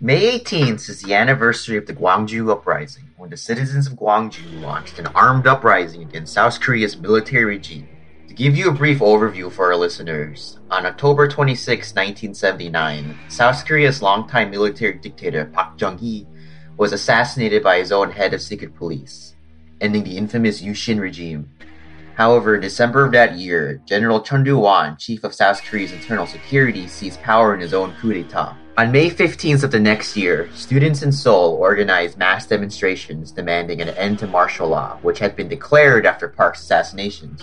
May 18th is the anniversary of the Gwangju Uprising, when the citizens of Gwangju launched an armed uprising against South Korea's military regime. To give you a brief overview for our listeners, on October 26, 1979, South Korea's longtime military dictator Park Chung-hee was assassinated by his own head of secret police, ending the infamous Yushin regime. However, in December of that year, General Chun Doo-hwan, chief of South Korea's internal security, seized power in his own coup d'etat. On May 15th of the next year, students in Seoul organized mass demonstrations demanding an end to martial law, which had been declared after Park's assassination.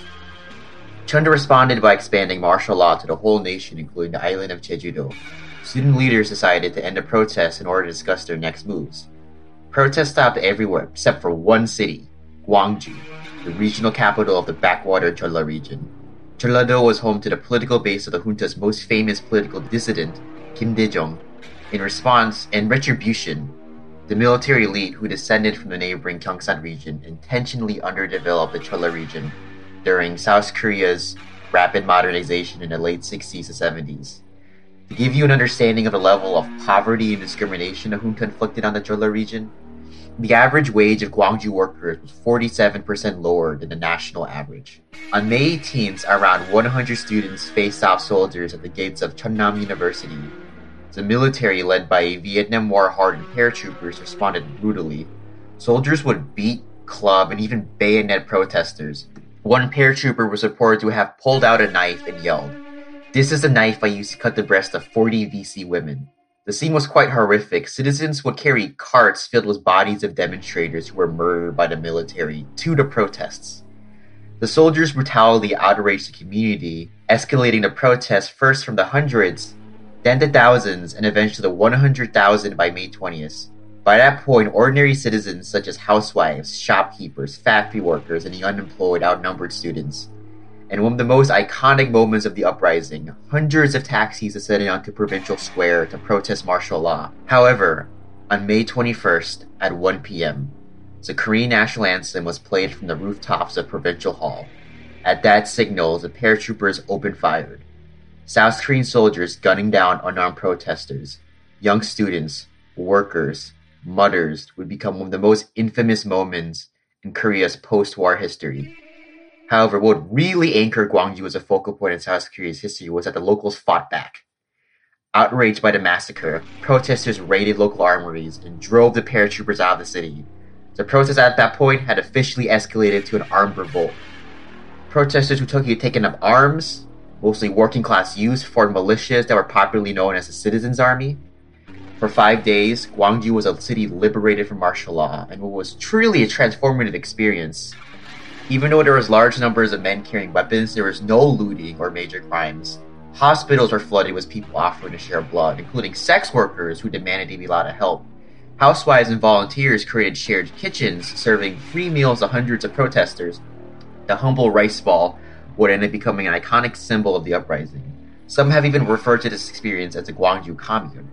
Chun responded by expanding martial law to the whole nation, including the island of Jeju-do. Student leaders decided to end the protests in order to discuss their next moves. Protests stopped everywhere except for one city, Gwangju, the regional capital of the backwater Jeolla region. Jeolla-do was home to the political base of the junta's most famous political dissident, Kim Dae-jung. In response and retribution, the military elite who descended from the neighboring Gyeongsang region intentionally underdeveloped the Jeolla region during South Korea's rapid modernization in the late 60s to 70s. To give you an understanding of the level of poverty and discrimination the junta inflicted on the Jeolla region, the average wage of Gwangju workers was 47% lower than the national average. On May 18th, around 100 students faced off soldiers at the gates of Cheonnam University. The military, led by Vietnam War-hardened paratroopers, responded brutally. Soldiers would beat, club, and even bayonet protesters. One paratrooper was reported to have pulled out a knife and yelled, "This is the knife I used to cut the breast of 40 VC women." The scene was quite horrific. Citizens would carry carts filled with bodies of demonstrators who were murdered by the military to the protests. The soldiers' brutality outraged the community, escalating the protests first from the hundreds, then to thousands, and eventually to 100,000 by May 20th. By that point, ordinary citizens such as housewives, shopkeepers, factory workers, and the unemployed outnumbered students. And one of the most iconic moments of the uprising, hundreds of taxis descended onto Provincial Square to protest martial law. However, on May 21st at 1 p.m., the Korean national anthem was played from the rooftops of Provincial Hall. At that signal, the paratroopers opened fire. South Korean soldiers gunning down unarmed protesters, young students, workers, mothers would become one of the most infamous moments in Korea's post-war history. However, what really anchored Gwangju as a focal point in South Korea's history was that the locals fought back. Outraged by the massacre, protesters raided local armories and drove the paratroopers out of the city. The protests at that point had officially escalated to an armed revolt. Protesters who took taken up arms, mostly working-class youths, formed militias that were popularly known as the Citizens' Army. For 5 days, Gwangju was a city liberated from martial law, and what was truly a transformative experience. Even though there was large numbers of men carrying weapons, there was no looting or major crimes. Hospitals were flooded with people offering to share blood, including sex workers who demanded to be allowed to help. Housewives and volunteers created shared kitchens, serving free meals to hundreds of protesters. The humble rice ball would end up becoming an iconic symbol of the uprising. Some have even referred to this experience as the Gwangju Commune.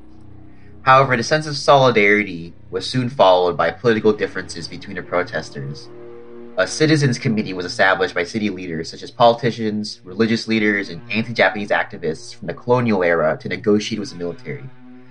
However, the sense of solidarity was soon followed by political differences between the protesters. A citizens' committee was established by city leaders such as politicians, religious leaders, and anti-Japanese activists from the colonial era to negotiate with the military.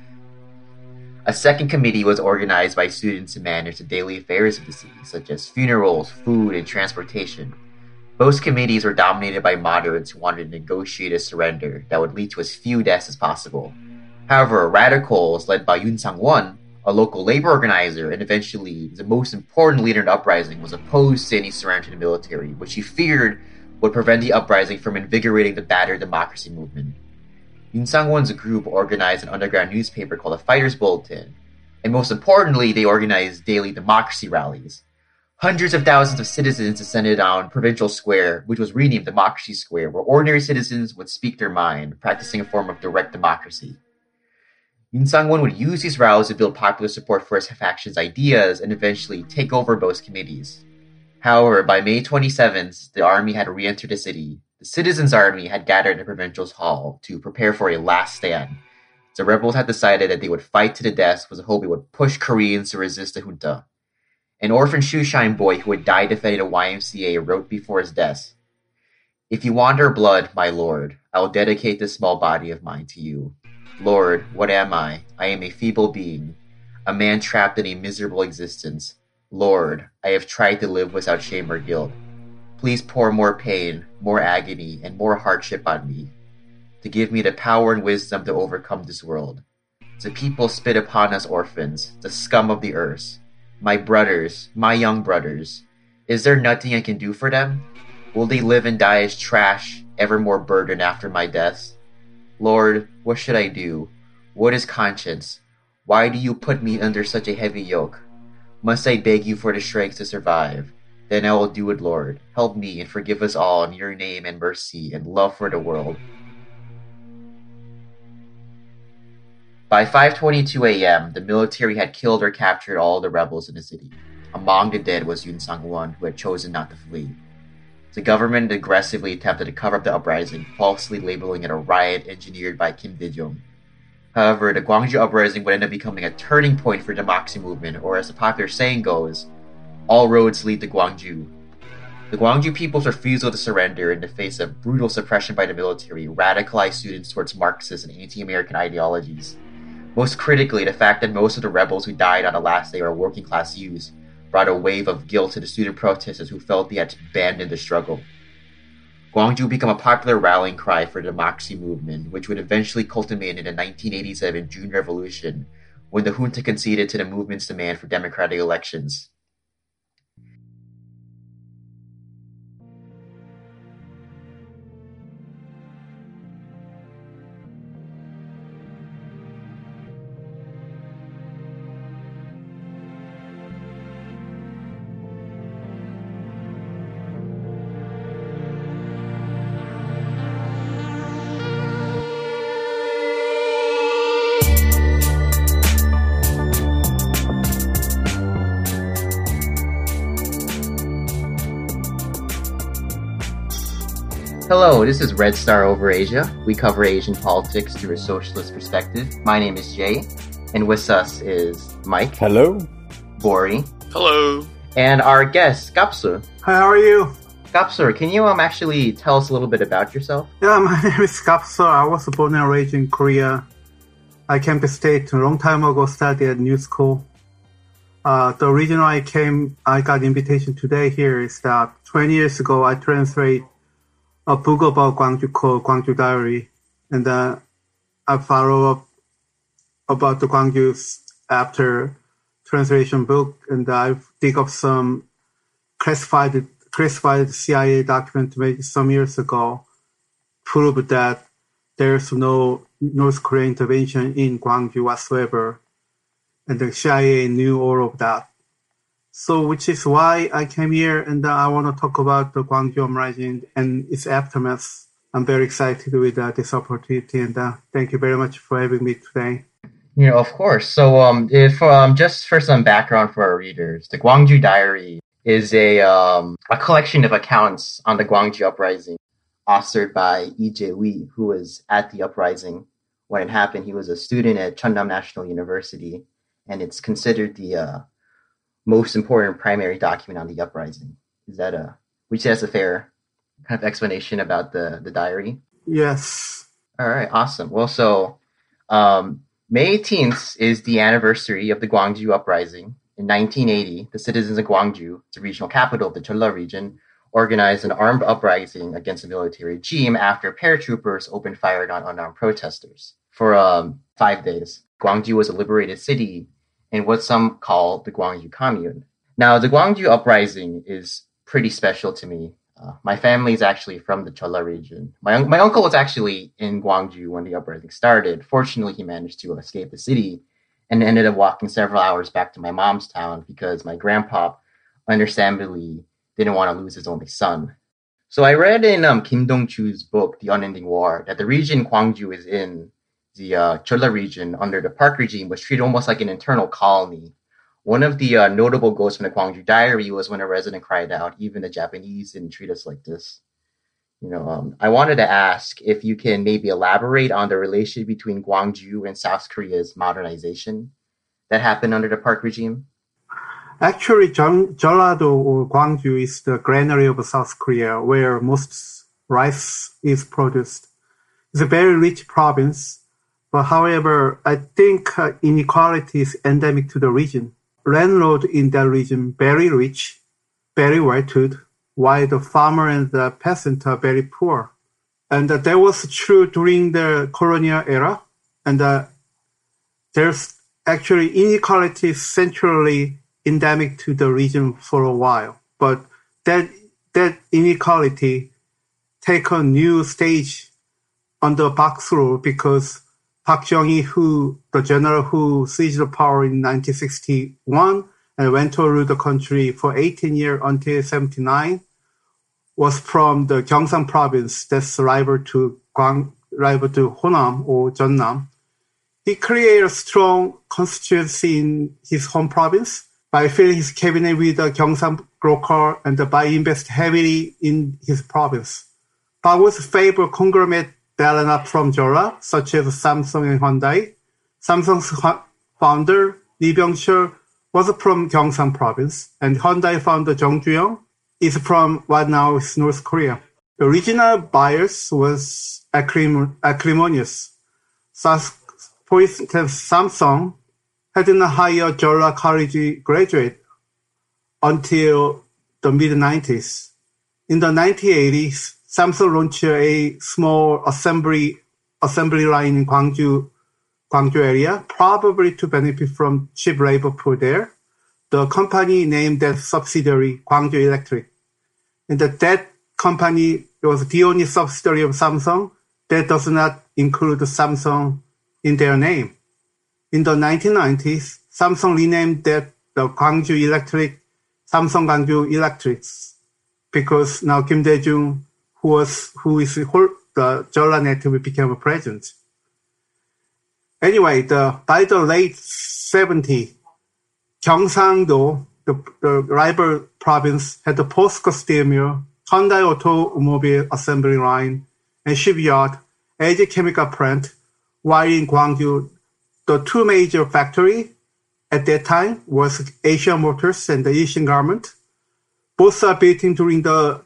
A second committee was organized by students to manage the daily affairs of the city, such as funerals, food, and transportation. Both committees were dominated by moderates who wanted to negotiate a surrender that would lead to as few deaths as possible. However, radicals led by Yoon Sang-won, a local labor organizer and eventually the most important leader in the uprising, was opposed to any surrender to the military, which he feared would prevent the uprising from invigorating the battered democracy movement. Yoon Sang-won's group organized an underground newspaper called the Fighters Bulletin, and most importantly, they organized daily democracy rallies. Hundreds of thousands of citizens descended on Provincial Square, which was renamed Democracy Square, where ordinary citizens would speak their mind, practicing a form of direct democracy. Yoon Sang-won would use these rallies to build popular support for his faction's ideas and eventually take over both committees. However, by May 27th, the army had re-entered the city. The Citizens' Army had gathered in Provincial Hall to prepare for a last stand. The rebels had decided that they would fight to the death with the hope it would push Koreans to resist the junta. An orphan shoeshine boy who had died defending a YMCA wrote before his death, "If you want our blood, my lord, I will dedicate this small body of mine to you." Lord, what am I? I am a feeble being, a man trapped in a miserable existence. Lord, I have tried to live without shame or guilt. Please pour more pain, more agony, and more hardship on me, to give me the power and wisdom to overcome this world. The people spit upon us orphans, the scum of the earth. My brothers, my young brothers, is there nothing I can do for them? Will they live and die as trash, ever more burdened after my death? Lord, what should I do? What is conscience? Why do you put me under such a heavy yoke? Must I beg you for the strength to survive? Then I will do it, Lord. Help me and forgive us all in your name and mercy and love for the world. By 5:22 a.m., the military had killed or captured all the rebels in the city. Among the dead was Yun Sang-won, who had chosen not to flee. The government aggressively attempted to cover up the uprising, falsely labeling it a riot engineered by Kim Dae-jung. However, the Gwangju uprising would end up becoming a turning point for the democracy movement, or as the popular saying goes, all roads lead to Gwangju. The Gwangju people's refusal to surrender in the face of brutal suppression by the military radicalized students towards Marxist and anti-American ideologies. Most critically, the fact that most of the rebels who died on the last day were working-class youths brought a wave of guilt to the student protesters who felt they had abandoned the struggle. Gwangju became a popular rallying cry for the democracy movement, which would eventually culminate in the 1987 June Revolution, when the junta conceded to the movement's demand for democratic elections. Hello, this is Red Star Over Asia. We cover Asian politics through a socialist perspective. My name is Jay, and with us is Mike. Hello. Bori. Hello. And our guest, Gapsu. Hi, how are you? Gapsu, can you actually tell us a little bit about yourself? Yeah, my name is Gapsu. I was born and raised in Korea. I came to state a long time ago, studied at New School. The reason I got invitation today here is that 20 years ago, I translated a book about Gwangju called Gwangju Diary. And I follow up about the Gwangju after translation book. And I dig up some classified CIA document made some years ago, prove that there's no North Korean intervention in Gwangju whatsoever. And the CIA knew all of that. So, which is why I came here, and I want to talk about the Gwangju uprising and its aftermath. I'm very excited with this opportunity, and thank you very much for having me today. Of course. So, if just for some background for our readers, the Gwangju Diary is a collection of accounts on the Gwangju uprising, authored by Lee Jae-wi, who was at the uprising when it happened. He was a student at Cheonnam National University, and it's considered the most important primary document on the uprising. Would you say that's a fair kind of explanation about the diary? Yes. All right, awesome. Well, so May 18th is the anniversary of the Gwangju uprising. In 1980, the citizens of Gwangju, the regional capital of the Jeolla region, organized an armed uprising against the military regime after paratroopers opened fire on unarmed protesters. For 5 days, Gwangju was a liberated city in what some call the Gwangju Commune. Now, the Gwangju uprising is pretty special to me. My family is actually from the Jeolla region. My uncle was actually in Gwangju when the uprising started. Fortunately, he managed to escape the city and ended up walking several hours back to my mom's town because my grandpa, understandably, didn't want to lose his only son. So I read in Kim Dong-chu's book, The Unending War, that the region Gwangju is in, the Jeolla region under the Park regime, was treated almost like an internal colony. One of the notable quotes from the Gwangju Diary was when a resident cried out, "Even the Japanese didn't treat us like this." I wanted to ask if you can maybe elaborate on the relationship between Gwangju and South Korea's modernization that happened under the Park regime. Actually, Jeollado or Gwangju is the granary of South Korea, where most rice is produced. It's a very rich province, But however, I think inequality is endemic to the region. Landlord in that region very rich, very well-to-do, while the farmer and the peasant are very poor. And that was true during the colonial era. And there's actually inequality centrally endemic to the region for a while. But that inequality take a new stage under Park's rule because Park Chung-hee, the general who seized the power in 1961 and went to rule the country for 18 years until 79, was from the Gyeongsang province, that's rival to Honam or Jeonnam. He created a strong constituency in his home province by filling his cabinet with the Gyeongsang local and by invest heavily in his province. Park was favored conglomerate that are not from Jeolla, such as Samsung and Hyundai. Samsung's founder, Lee Byung-chul, was from Gyeongsang province, and Hyundai founder Jung Ju-young is from what now is North Korea. The regional bias was acrimonious. For instance, Samsung hadn't hired Jeolla College graduate until the mid-90s. In the 1980s, Samsung launched a small assembly line in Gwangju area, probably to benefit from cheap labor pool there. The company named that subsidiary Gwangju Electric. And that company was the only subsidiary of Samsung that does not include Samsung in their name. In the 1990s, Samsung renamed that the Gwangju Electric Samsung Gwangju Electrics because now Kim Dae-jung, who is the Jeolla native, became a president. Anyway, by the late 70s, Gyeongsang-do, the rival province, had the POSCO steel mill, Hyundai automobile assembly line, and shipyard, AG chemical plant, while in Gwangju, the two major factories at that time was Asian Motors and the Yixin Garment. Both are built in during the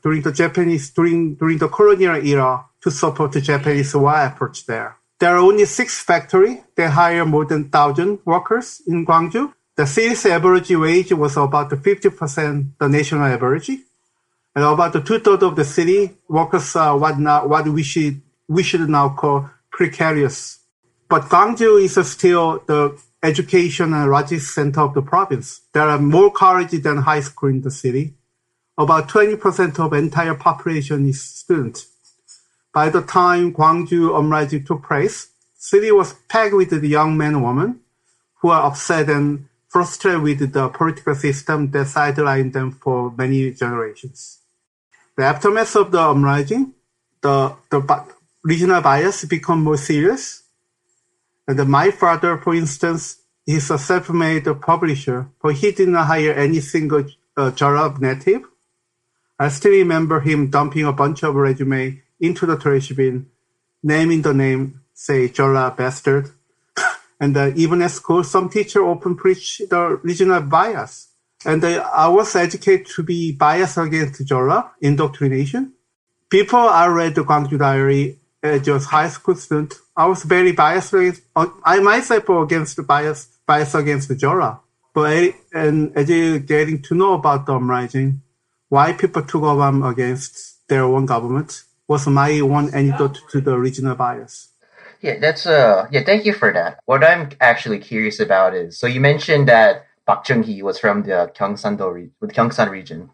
colonial era to support the Japanese war efforts there. There are only 6 factories. They hire more than 1,000 workers in Gwangju. The city's average wage was about 50% the national average. And about 2/3 of the city workers are what we should now call precarious. But Gwangju is still the education and logistics center of the province. There are more colleges than high school in the city. About 20% of entire population is students. By the time Gwangju uprising took place, city was packed with the young men and women who are upset and frustrated with the political system that sidelined them for many generations. The aftermath of the uprising, the regional bias become more serious. And my father, for instance, is a self-made publisher, but he did not hire any single Jeolla native. I still remember him dumping a bunch of resume into the trash bin, naming the name, say, Jeolla bastard. And even at school, some teacher often preach the regional bias. And I was educated to be biased against Jeolla, indoctrination. Before I read the Gwangju Diary as a high school student, I was very biased against, I myself against the bias against Jeolla. But as you getting to know about the uprising, why people took up against their own government was my one antidote to the regional bias. Yeah, thank you for that. What I'm actually curious about is, so you mentioned that Park Chung-hee was from the Gyeongsang region.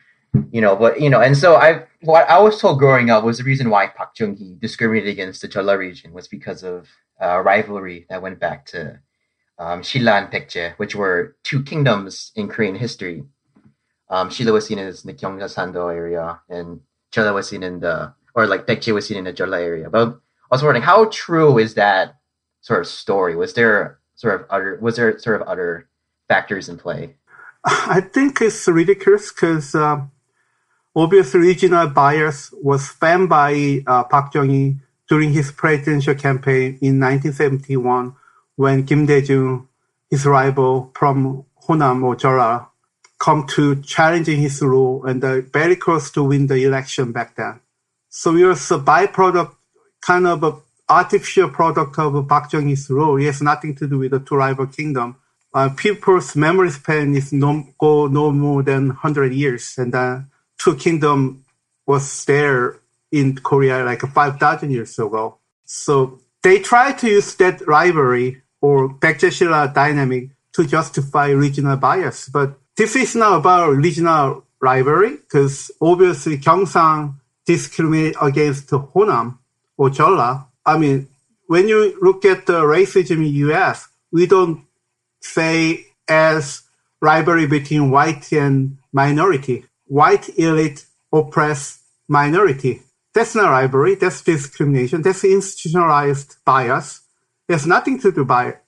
And so what I was told growing up was the reason why Park Chung-hee discriminated against the Jeolla region was because of rivalry that went back to Shilla and Baekje, which were two kingdoms in Korean history. Shilla was seen as the Gyeongsando area, and Jeolla was seen Baekje was seen in the Jeolla area. But I was wondering, how true is that sort of story? Was there sort of other factors in play? I think it's ridiculous because obviously regional bias was spammed by Park Chung-hee during his presidential campaign in 1971 when Kim Dae-jung, his rival from Honam or Jeolla, come to challenging his rule and very close to win the election back then. So it was a byproduct, kind of artificial product of Park Chung-hee's rule. It has nothing to do with the two rival kingdom. People's memory span is no more than 100 years, and the two kingdom was there in Korea like 5,000 years ago. So they try to use that rivalry or Baekje-Silla dynamic to justify regional bias. But this is not about regional rivalry, because obviously Gyeongsang discriminate against Honam or Jeolla. I mean, when you look at the racism in U.S., we don't say as rivalry between white and minority. White elite oppress minority. That's not rivalry. That's discrimination. That's institutionalized bias. There's nothing to do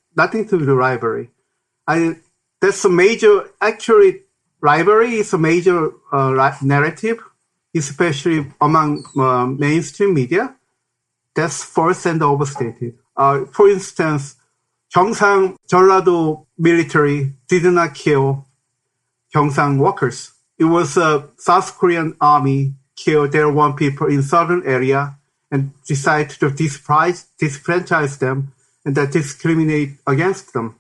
rivalry. That's a major. Actually, rivalry is a major narrative, especially among mainstream media. That's false and overstated. For instance, Gyeongsang Jeollado military did not kill Gyeongsang workers. It was a South Korean army killed their own people in southern area and decided to disfranchise them and discriminate against them.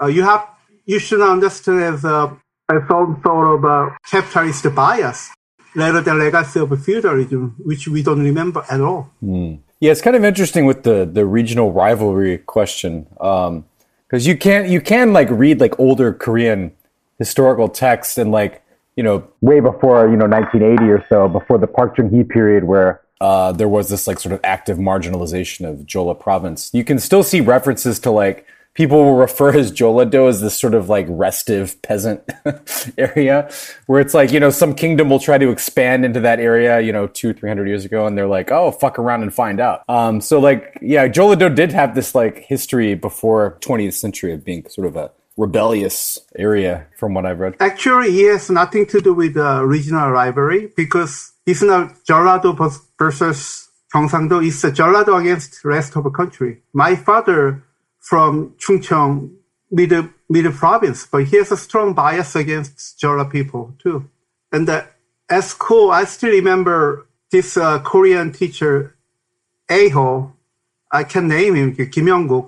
You should understand as some sort of a capitalist bias rather than legacy of feudalism, which we don't remember at all. Yeah, it's kind of interesting with the regional rivalry question, because you can like read like older Korean historical texts and like, you know, way before 1980 or so, before the Park Chung-hee period, where there was this like sort of active marginalization of Jeolla province. You can still see references to like people will refer as Jeollado as this sort of like restive peasant area, where it's like, you know, some kingdom will try to expand into that area, 200-300 years ago, and they're like, oh, fuck around and find out. So like, yeah, Jeollado did have this like history before 20th century of being sort of a rebellious area, from what I've read. Actually, it has nothing to do with regional rivalry, because it's not Jeollado versus Gyeongsang-do. It's Jeollado against the rest of the country. My father from Chungcheong, middle province, but he has a strong bias against Jeolla people too. And at school, I still remember this Korean teacher, Aho. I can name him, Kim Young-guk.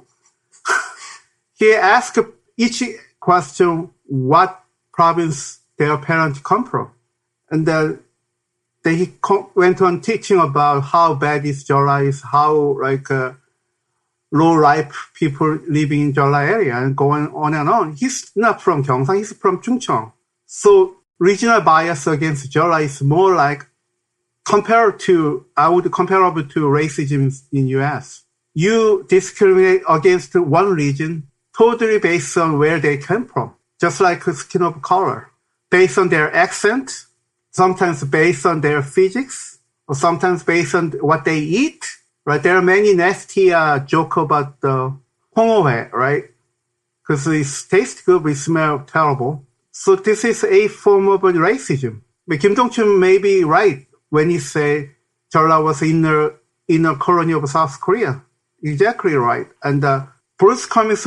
He asked each question what province their parents come from. And then he went on teaching about how bad is Jeolla is, how like low-ripe people living in Jeolla area, and going on and on. He's not from Gyeongsang, he's from Chungcheong. So regional bias against Jeolla is more like I would comparable to racism in US. You discriminate against one region totally based on where they came from, just like skin of color, based on their accent, sometimes based on their physics, or sometimes based on what they eat. Right, there are many nasty jokes about the 홍어회, right? Because it tastes good, but it smells terrible. So this is a form of racism. But Kim Dong-chun may be right when he say Jeolla was inner colony of South Korea. Exactly right. And Bruce Cummings,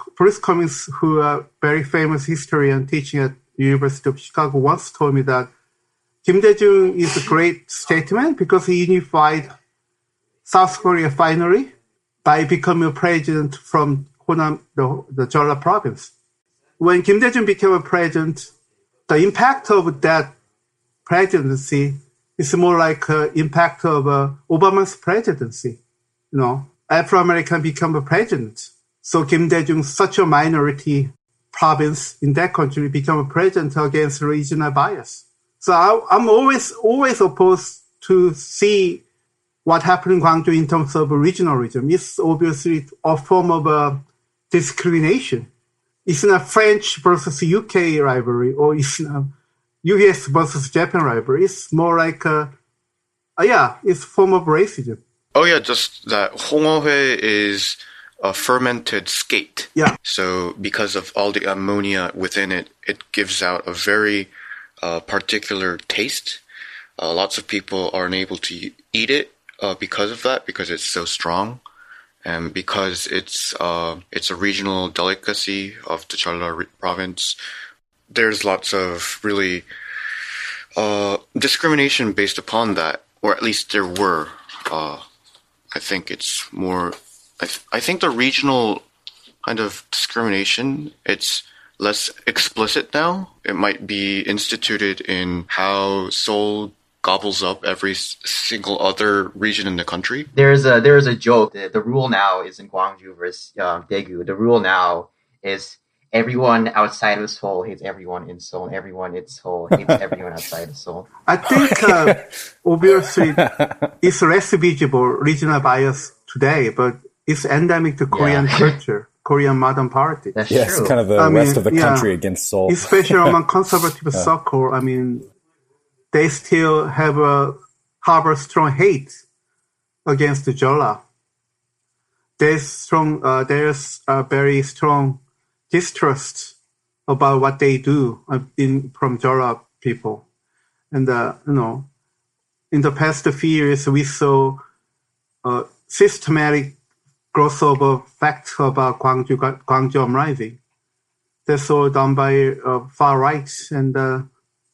who a very famous historian teaching at University of Chicago, once told me that Kim Dae-jung is a great statesman because he unified South Korea finally by becoming a president from Honam, the Jeolla province. When Kim Dae-jung became a president, the impact of that presidency is more like impact of Obama's presidency. Afro-American become a president. So Kim Dae-jung, such a minority province in that country, become a president against regional bias. So I'm always opposed to see what happened in Gwangju in terms of regionalism. It's obviously a form of discrimination. It's not French versus UK rivalry, or it's not US versus Japan rivalry. It's more like, it's a form of racism. Oh yeah, just that 홍어회 is a fermented skate. Yeah. So because of all the ammonia within it, it gives out a very particular taste. Lots of people aren't able to eat it because of that, because it's so strong, and because it's a regional delicacy of the Jeolla province. There's lots of really discrimination based upon that, or at least there were. I think it's more I think the regional kind of discrimination, it's less explicit now. It might be instituted in how Seoul gobbles up every single other region in the country. There is a joke. The rule now is in Gwangju versus Daegu. The rule now is everyone outside of Seoul hates everyone in Seoul. Everyone in Seoul hates everyone outside of Seoul. I think obviously it's less visible regional bias today, but it's endemic to Korean culture, Korean modern politics. That's Yes, true. kind of the rest of the country against Seoul. Especially among conservative circle, I mean, they still harbor strong hate against the Jolla. There's very strong distrust about what they do from Jolla people, and in the past few years we saw systematic growth of facts about Gwangju uprising. That's all done by far right and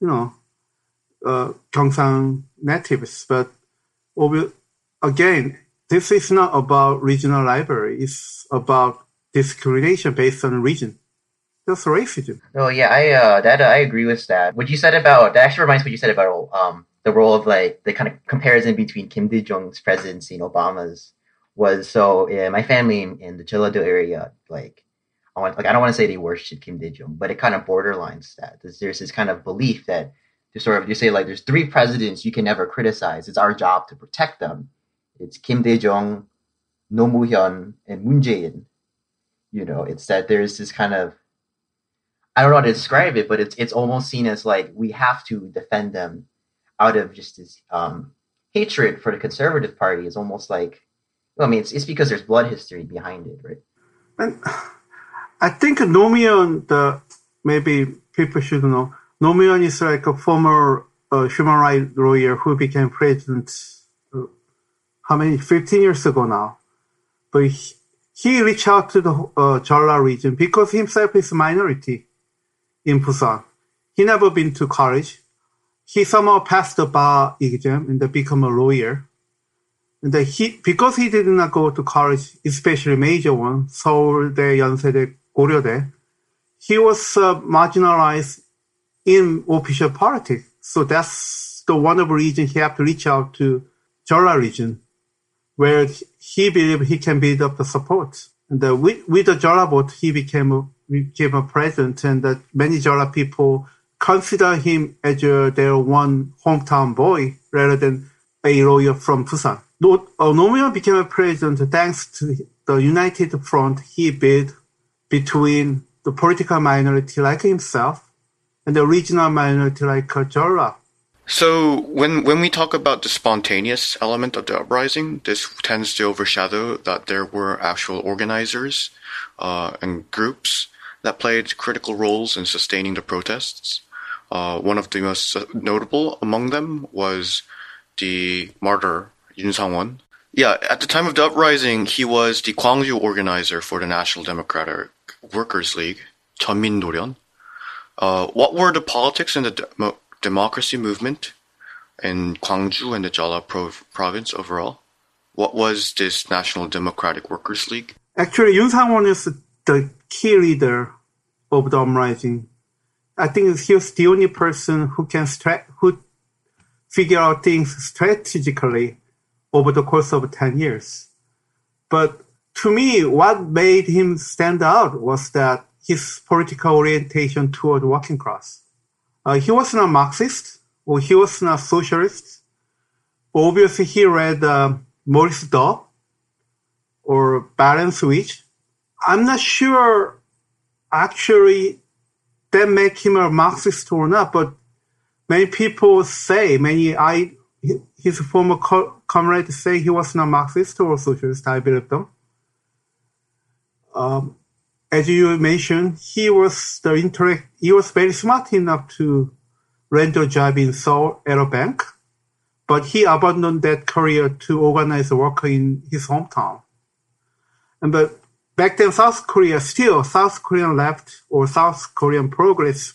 Gyeongsang natives. But again, this is not about regional rivalry. It's about discrimination based on region. That's racism. Oh yeah, I agree with that. What you said about that actually reminds me what you said about the role of like the kind of comparison between Kim Dae-jung's presidency and Obama's was so my family in the Jeollado area I don't want to say they worship Kim Dae-jung, but it kind of borderlines that. There's this kind of belief that you say like there's three presidents you can never criticize. It's our job to protect them. It's Kim Dae-jung, Roh Moo-hyun, and Moon Jae-in. It's that there's this kind of, I don't know how to describe it, but it's almost seen as like we have to defend them out of just this hatred for the Conservative Party. Is almost like, it's because there's blood history behind it, right? And I think Roh Moo-hyun, maybe people should know, Roh Moo-hyun is like a former human rights lawyer who became president 15 years ago now. But he reached out to the Jeolla region because himself is a minority in Busan. He never been to college. He somehow passed the bar exam and become a lawyer. And because he did not go to college, especially major one, Seoul대, Yonsei대, Goryeo-dae, he was marginalized in official politics. So that's the one of the reason he had to reach out to Jeolla region, where he believed he can build up the support. And with the Jeolla vote, he became a president, and many Jeolla people consider him as their one hometown boy rather than a lawyer from Busan. Roh Moo-hyun became a president thanks to the united front he built between the political minority like himself and the regional minority like Jeolla. So when we talk about the spontaneous element of the uprising, this tends to overshadow that there were actual organizers and groups that played critical roles in sustaining the protests. One of the most notable among them was the martyr Yoon Sang-won. Yeah, at the time of the uprising, he was the Gwangju organizer for the National Democratic Workers' League, Jeonmin-Noryeon. What were the politics in the democracy movement in Gwangju and the Jeolla province overall? What was this National Democratic Workers' League? Actually, Yoon Sang-won is the key leader of the uprising. I think he was the only person who figure out things strategically over the course of 10 years. But to me, what made him stand out was that his political orientation toward working class. He was not Marxist, or he was not socialist. Obviously, he read Maurice Daw or Baron Switch. I'm not sure actually that make him a Marxist or not, but many people say, his former comrades say he was not Marxist or socialist. I believe them. As you mentioned, he was very smart enough to land a job in Seoul at a bank, but he abandoned that career to organize work in his hometown. But back then, South Korean left or South Korean progress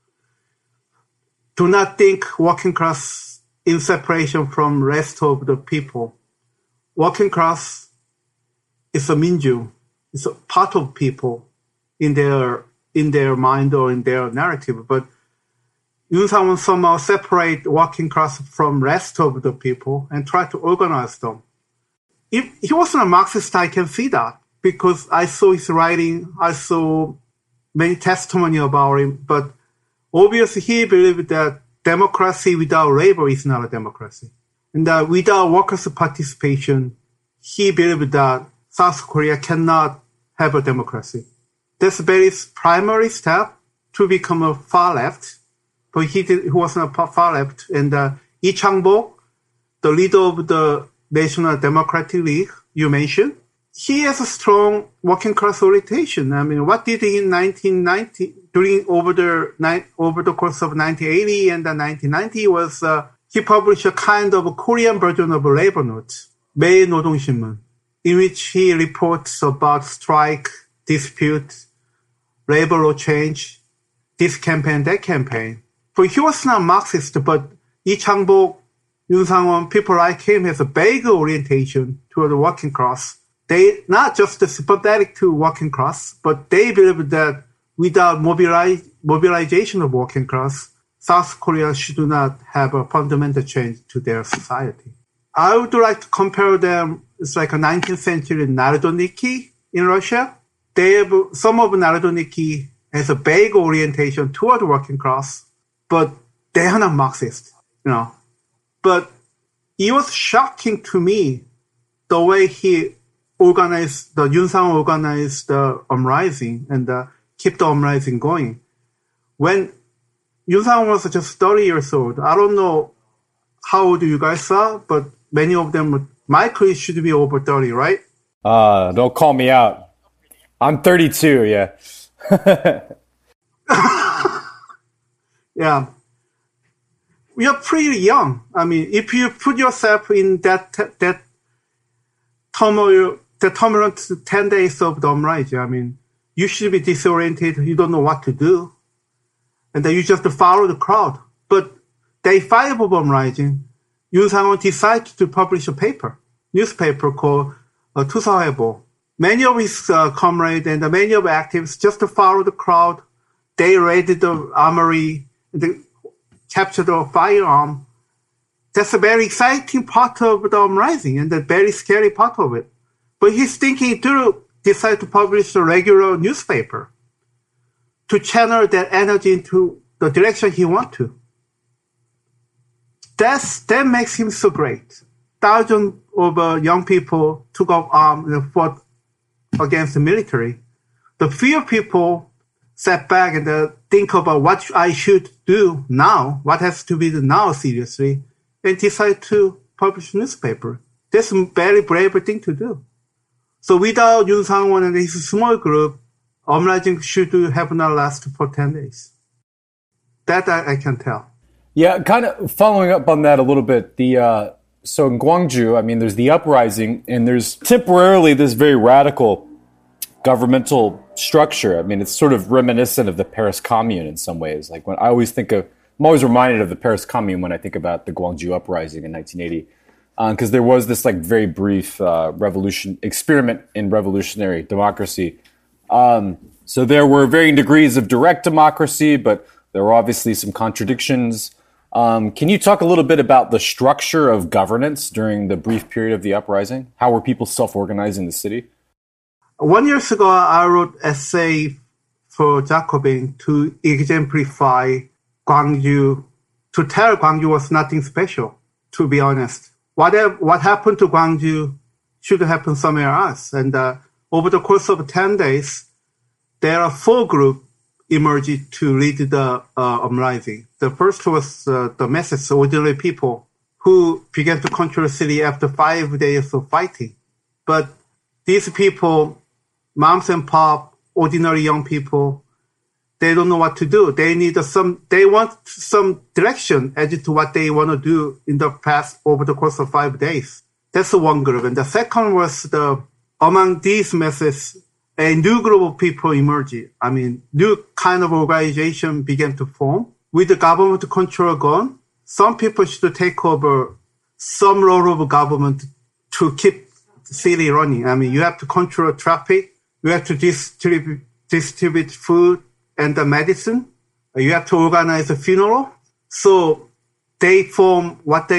do not think working class in separation from rest of the people. Working class it's a minju. It's a part of people in their mind or in their narrative. But Yoon Sang-won somehow separate working class from rest of the people and try to organize them. If he wasn't a Marxist, I can see that because I saw his writing, I saw many testimony about him, but obviously he believed that democracy without labor is not a democracy. And that without workers' participation, he believed that South Korea cannot have a democracy. That's the very primary step to become a far left. But he wasn't a far left. And Lee Chang-bok, the leader of the National Democratic League you mentioned, he has a strong working class orientation. I mean, what did he in 1990, over the course of 1980 and 1990 was he published a kind of a Korean version of a labor note, 매일 노동신문, in which he reports about strike, dispute, labor law change, this campaign, that campaign. But he was not Marxist, but Lee Chang-bok, Yoon Sang-won, people like him has a vague orientation toward the working class. They not just sympathetic to working class, but they believe that without mobilization of working class, South Korea should not have a fundamental change to their society. I would like to compare them. It's like a 19th century Narodniki in Russia. They have some of Narodniki has a vague orientation toward working class, but they are not Marxist, But it was shocking to me the way he organized, the Yoon Sang organized the uprising and keep the uprising going. When Yoon Sang was just 30 years old, I don't know how old you guys are, but many of them, Michael should be over 30, right? Don't call me out. I'm 32, yeah. Yeah. We are pretty young. I mean, if you put yourself in that turmoil, the turbulent 10 days of the uprising, I mean, you should be disoriented. You don't know what to do. And then you just follow the crowd. But day 5 of uprising, Yoon Sang-won decided to publish a newspaper called Tusahaebo. Many of his comrades and many of the activists just follow the crowd. They raided the armory, they captured a firearm. That's a very exciting part of the uprising and a very scary part of it. But he's thinking to decide to publish a regular newspaper to channel that energy into the direction he wants to. That makes him so great. Thousands of young people took up arms and fought against the military. The few people sat back and think about what I should do now, what has to be done now seriously, and decide to publish a newspaper. That's a very brave thing to do. So without Yoon Sang-won and his small group, uprising should have not lasted for 10 days. That I can tell. Yeah, kind of following up on that a little bit. So in Gwangju, I mean, there's the uprising, and there's temporarily this very radical governmental structure. I mean, it's sort of reminiscent of the Paris Commune in some ways. Like I'm always reminded of the Paris Commune when I think about the Gwangju uprising in 1980, because there was this like very brief experiment in revolutionary democracy. So there were varying degrees of direct democracy, but there were obviously some contradictions. Can you talk a little bit about the structure of governance during the brief period of the uprising? How were people self-organizing the city? 1 year ago, I wrote an essay for Jacobin to exemplify Gwangju, to tell Gwangju was nothing special, to be honest. What happened to Gwangju should happen somewhere else. And over the course of 10 days, there are 4 groups emerged to lead the uprising. The first was the masses, ordinary people, who began to control the city after 5 days of fighting. But these people, moms and pop, ordinary young people, they don't know what to do. They want some direction as to what they want to do in the past over the course of 5 days. That's one group. And the second was among these masses, a new group of people emerged. I mean, new kind of organization began to form. With the government control gone, some people should take over some role of government to keep city running. I mean, you have to control traffic. You have to distribute food and the medicine. You have to organize a funeral. So they form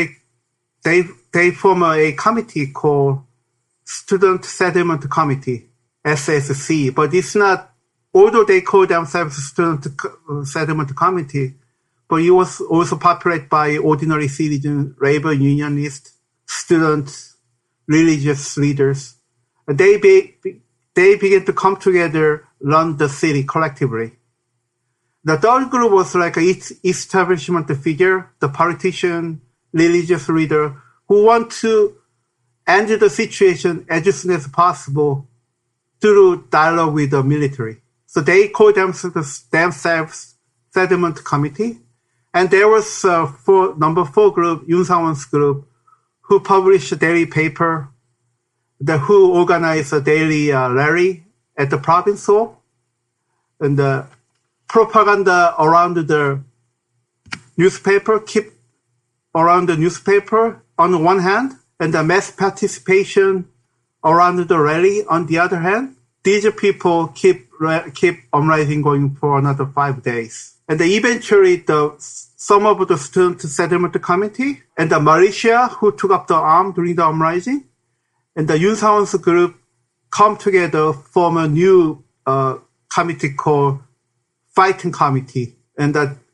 they form a committee called Student Settlement Committee, SSC. But it's not, although they call themselves Student Settlement Committee, but it was also populated by ordinary citizens, labor unionists, students, religious leaders. They began to come together, run the city collectively. The third group was like an establishment figure, the politician, religious leader, who want to end the situation as soon as possible through dialogue with the military. So they call themselves Settlement Committee. And there was number 4 group, Yoon Sang-won's group, who published a daily paper, who organized a daily rally at the province hall. And the propaganda around the newspaper, keep around the newspaper on the one hand, and the mass participation around the rally on the other hand. These people keep uprising going for another 5 days. And eventually, some of the Student Settlement Committee and the militia who took up the arm during the uprising and the Yoon Sang-won's group come together, form a new committee called Fighting Committee. And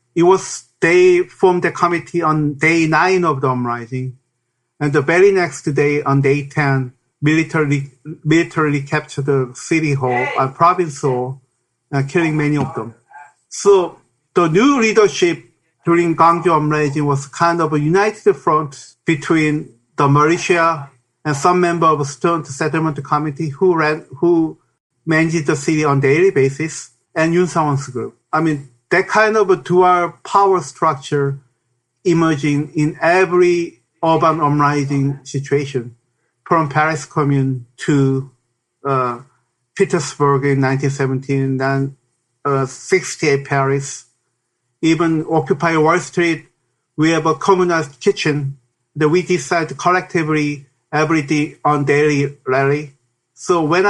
they formed the committee on day 9 of the uprising. And the very next day, on day 10, militarily captured the city hall, province hall, killing many of them. So the new leadership during Gwangju uprising was kind of a united front between the militia and some member of the Student Settlement Committee who managed the city on a daily basis, and Yoon Sang-won's group. I mean, that kind of a dual power structure emerging in every urban uprising situation, from Paris Commune to Petersburg in 1917, then 68 Paris, even Occupy Wall Street. We have a communist kitchen that we decide collectively every day on daily rally. So when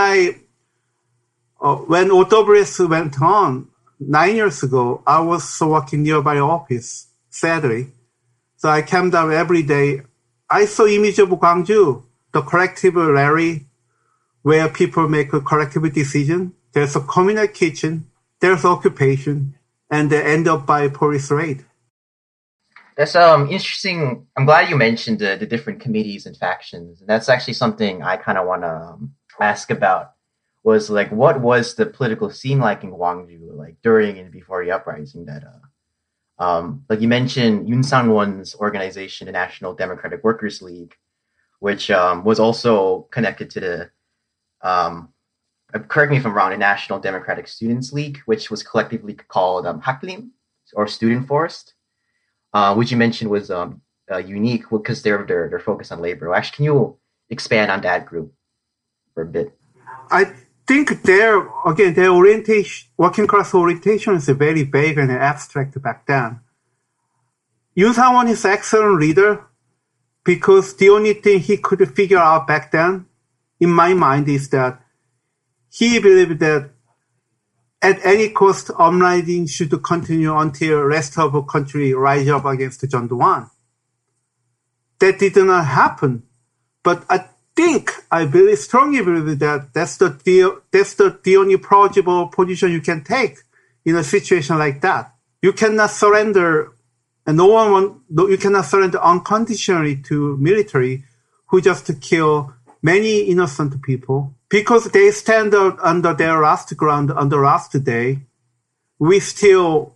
OWS went on 9 years ago, I was working nearby office, sadly. So I came down every day. I saw image of Gwangju, the collective rally where people make a collective decision. There's a communal kitchen, there's occupation, and they end up by police raid. That's interesting. I'm glad you mentioned the different committees and factions. That's actually something I kind of want to ask about. Was like, what was the political scene like in Gwangju, like during and before the uprising? That, like you mentioned, Yoon Sang-won's organization, the National Democratic Workers League, which was also connected to the, correct me if I'm wrong, the National Democratic Students League, which was collectively called Haklim, or Student Forest, which you mentioned was unique because they're focused on labor. Actually, can you expand on that group for a bit? I think their orientation, working class orientation, is very vague and abstract back then. Yoon Sang-won is an excellent leader because the only thing he could figure out back then, in my mind, is that he believed that at any cost, uprising should continue until the rest of the country rise up against Jeon Do-hwan. That did not happen, but I strongly believe that that's the only plausible position you can take in a situation like that. You cannot surrender, and you cannot surrender unconditionally to military who just kill many innocent people because they stand under their last ground on the last day. We still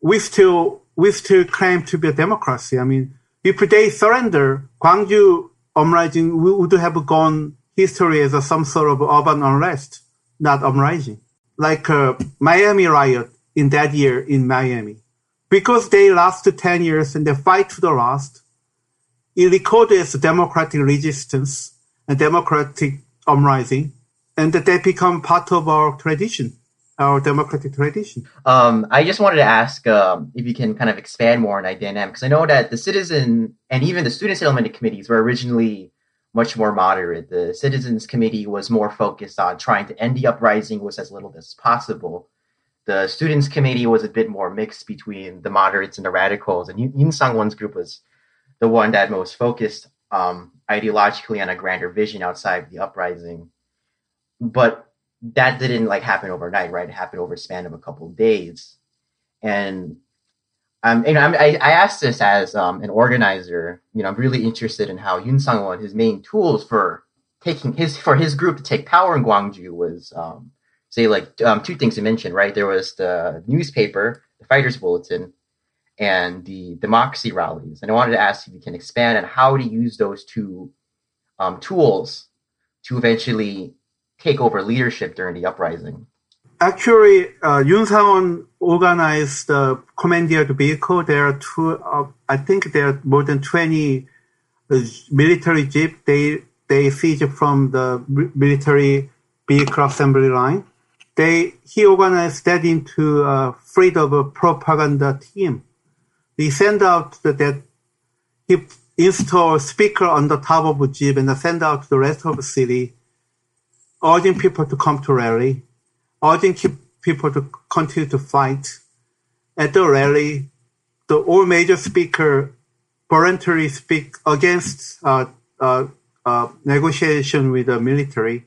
claim to be a democracy. I mean, if they surrender, Gwangju uprising would have gone history as some sort of urban unrest, not uprising. Like Miami riot in that year in Miami. Because they lasted 10 years and they fight to the last, it recorded as democratic resistance and democratic uprising, and that they become part of our tradition, our democratic tradition. I just wanted to ask if you can kind of expand more on that dynamic, because I know that the citizen and even the student settlement committees were originally much more moderate. The Citizens Committee was more focused on trying to end the uprising with as little as possible. The Students Committee was a bit more mixed between the moderates and the radicals, and Yoon Sang-won's group was the one that most focused ideologically on a grander vision outside of the uprising. But that didn't happen overnight, right? It happened over a span of a couple of days. And I asked this as an organizer. I'm really interested in how Yoon Sang-won, his main tools for his group to take power in Gwangju was two things to mention, right? There was the newspaper, the Fighters Bulletin, and the democracy rallies. And I wanted to ask if you can expand on how to use those two tools to eventually take over leadership during the uprising. Actually, Yoon Sang-won organized the commandeered vehicle. There are I think there are more than 20 military jeep. They seized from the military vehicle assembly line. He organized that into a freedom of propaganda team. He sent out that he installed speaker on the top of a jeep and sent out to the rest of the city, urging people to come to rally, urging people to continue to fight. At the rally, all major speakers voluntarily speak against negotiation with the military.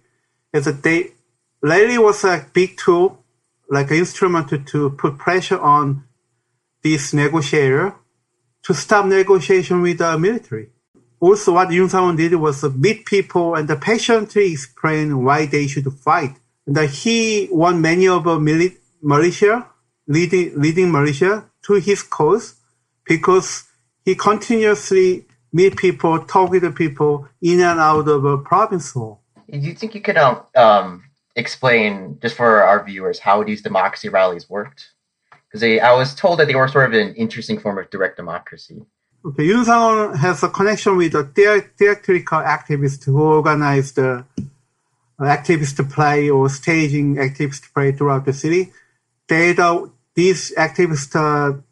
Rally was a big tool, like an instrument to put pressure on this negotiator to stop negotiation with the military. Also, what Yoon Sang-won did was meet people and patiently explain why they should fight. And he won many of the militia, leading militia to his cause because he continuously meet people, talk with the people in and out of a province hall. Do you think you could explain, just for our viewers, how these democracy rallies worked? Because I was told that they were sort of an interesting form of direct democracy. Okay, Yoon Sang-won has a connection with a theatrical activist who organized activist play or staging activist play throughout the city. These activists are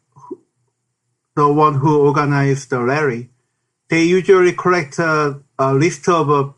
the one who organized the rally. They usually collect a list of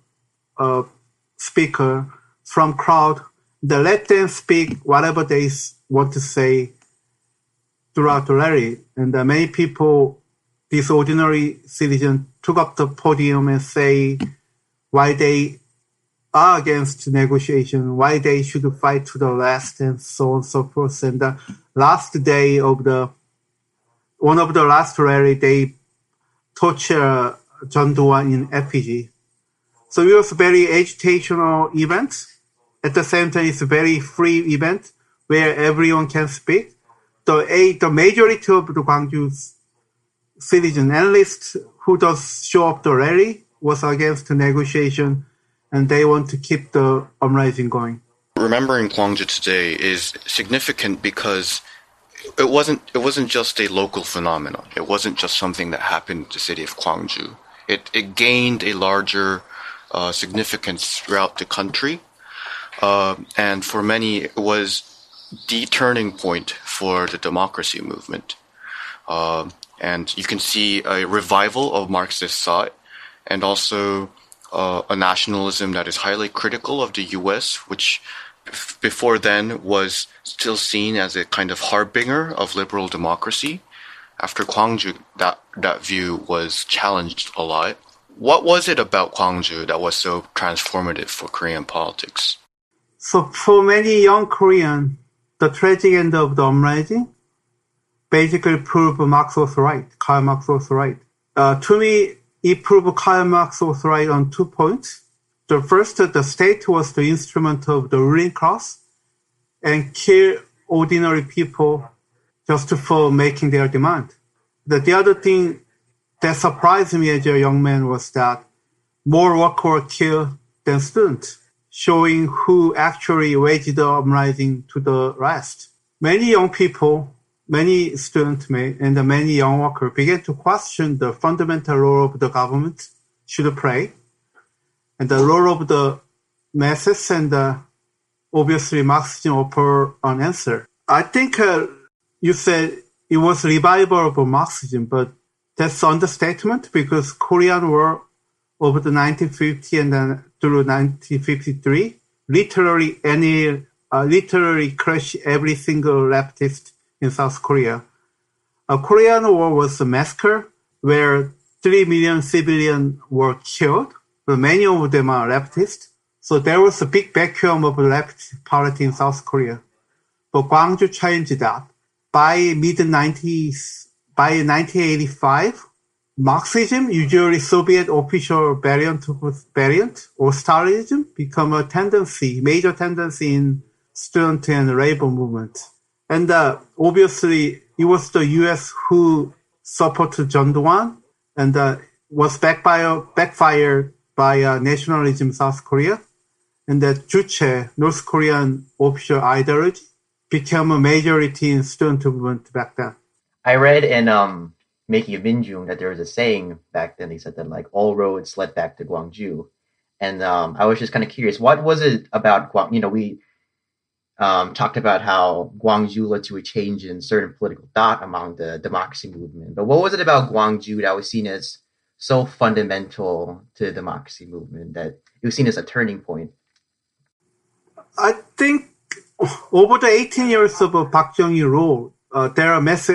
speaker from crowd. They let them speak whatever they want to say throughout the rally. And many people, these ordinary citizens, took up the podium and say why they are against negotiation, why they should fight to the last, and so on and so forth. And the last day of one of the last rally, they torture John Do-won in effigy. So it was a very agitational event. At the same time, it's a very free event where everyone can speak. The majority of the Gwangju citizen analysts who does show up the rally was against the negotiation, and they want to keep the uprising going. Remembering Gwangju today is significant because it wasn't just a local phenomenon. It wasn't just something that happened to the city of Gwangju. It gained a larger significance throughout the country, and for many it was the turning point for the democracy movement. And you can see a revival of Marxist thought and also a nationalism that is highly critical of the U.S., which before then was still seen as a kind of harbinger of liberal democracy. After Gwangju, that view was challenged a lot. What was it about Gwangju that was so transformative for Korean politics? So for many young Koreans, the tragic end of the uprising basically proved Marx was right. Karl Marx was right. To me, it proved Karl Marx was right on 2 points. The first, the state was the instrument of the ruling class and kill ordinary people just for making their demand. The other thing that surprised me as a young man was that more workers were killed than students, showing who actually waged the uprising to the rest. Many young people, many students, and many young workers began to question the fundamental role of the government should play, and the role of the masses, and obviously Marxism offered an answer. I think you said it was revival of Marxism, but that's understatement because Koreans were over the 1950 and then through 1953, literally crushed every single leftist in South Korea. A Korean War was a massacre where 3 million civilians were killed, but many of them are leftist. So there was a big vacuum of the leftist party in South Korea. But Gwangju changed that. By mid-90s, by 1985, Marxism, usually Soviet official variant or Stalinism, become a major tendency in student and labor movement. And obviously, it was the U.S. who supported John Doo-hwan and was backfired by nationalism in South Korea. And that Juche, North Korean official ideology, became a majority in student movement back then. I read in Making of Minjung that there was a saying back then. They said that like all roads led back to Gwangju, and I was just kind of curious, what was it about Gwangju? We talked about how Gwangju led to a change in certain political thought among the democracy movement, but what was it about Gwangju that was seen as so fundamental to the democracy movement that it was seen as a turning point? I think over the 18 years of Park Chung-hee rule, there are mass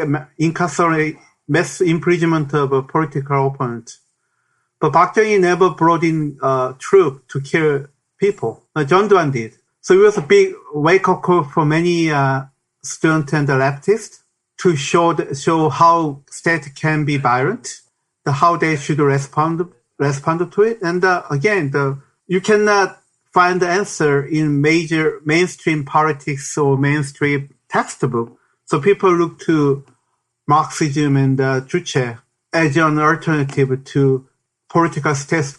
imprisonment of political opponents. But Park Chung-hee never brought in troops to kill people. John Doo-hwan did. So it was a big wake-up call for many students and leftists to show how state can be violent, how they should respond to it. And again, you cannot find the answer in major mainstream politics or mainstream textbook. So people look to Marxism and Juche as an alternative to political status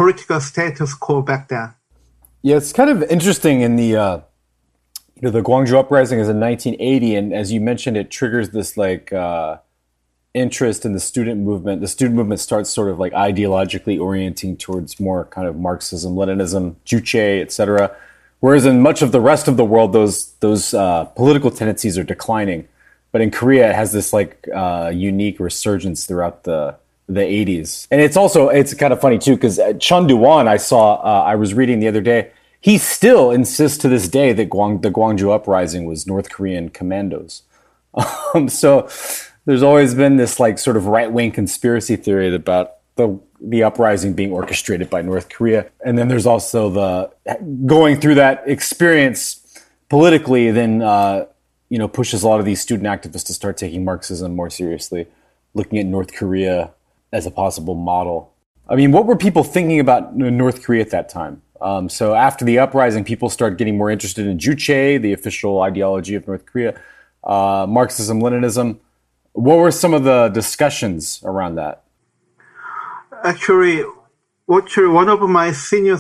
quo back then. Yeah, it's kind of interesting in the the Gwangju Uprising is in 1980, and as you mentioned, it triggers this interest in the student movement. The student movement starts sort of like ideologically orienting towards more kind of Marxism, Leninism, Juche, etc. Whereas in much of the rest of the world, those political tendencies are declining. But in Korea, it has this unique resurgence throughout the 80s. And it's kind of funny too, because Chun Doo-hwan, I was reading the other day, he still insists to this day that the Gwangju Uprising was North Korean commandos. So there's always been this sort of right-wing conspiracy theory about the uprising being orchestrated by North Korea. And then there's also going through that experience politically, then pushes a lot of these student activists to start taking Marxism more seriously, looking at North Korea as a possible model. I mean, what were people thinking about North Korea at that time? So after the uprising, people started getting more interested in Juche, the official ideology of North Korea, Marxism, Leninism. What were some of the discussions around that? Actually, one of my senior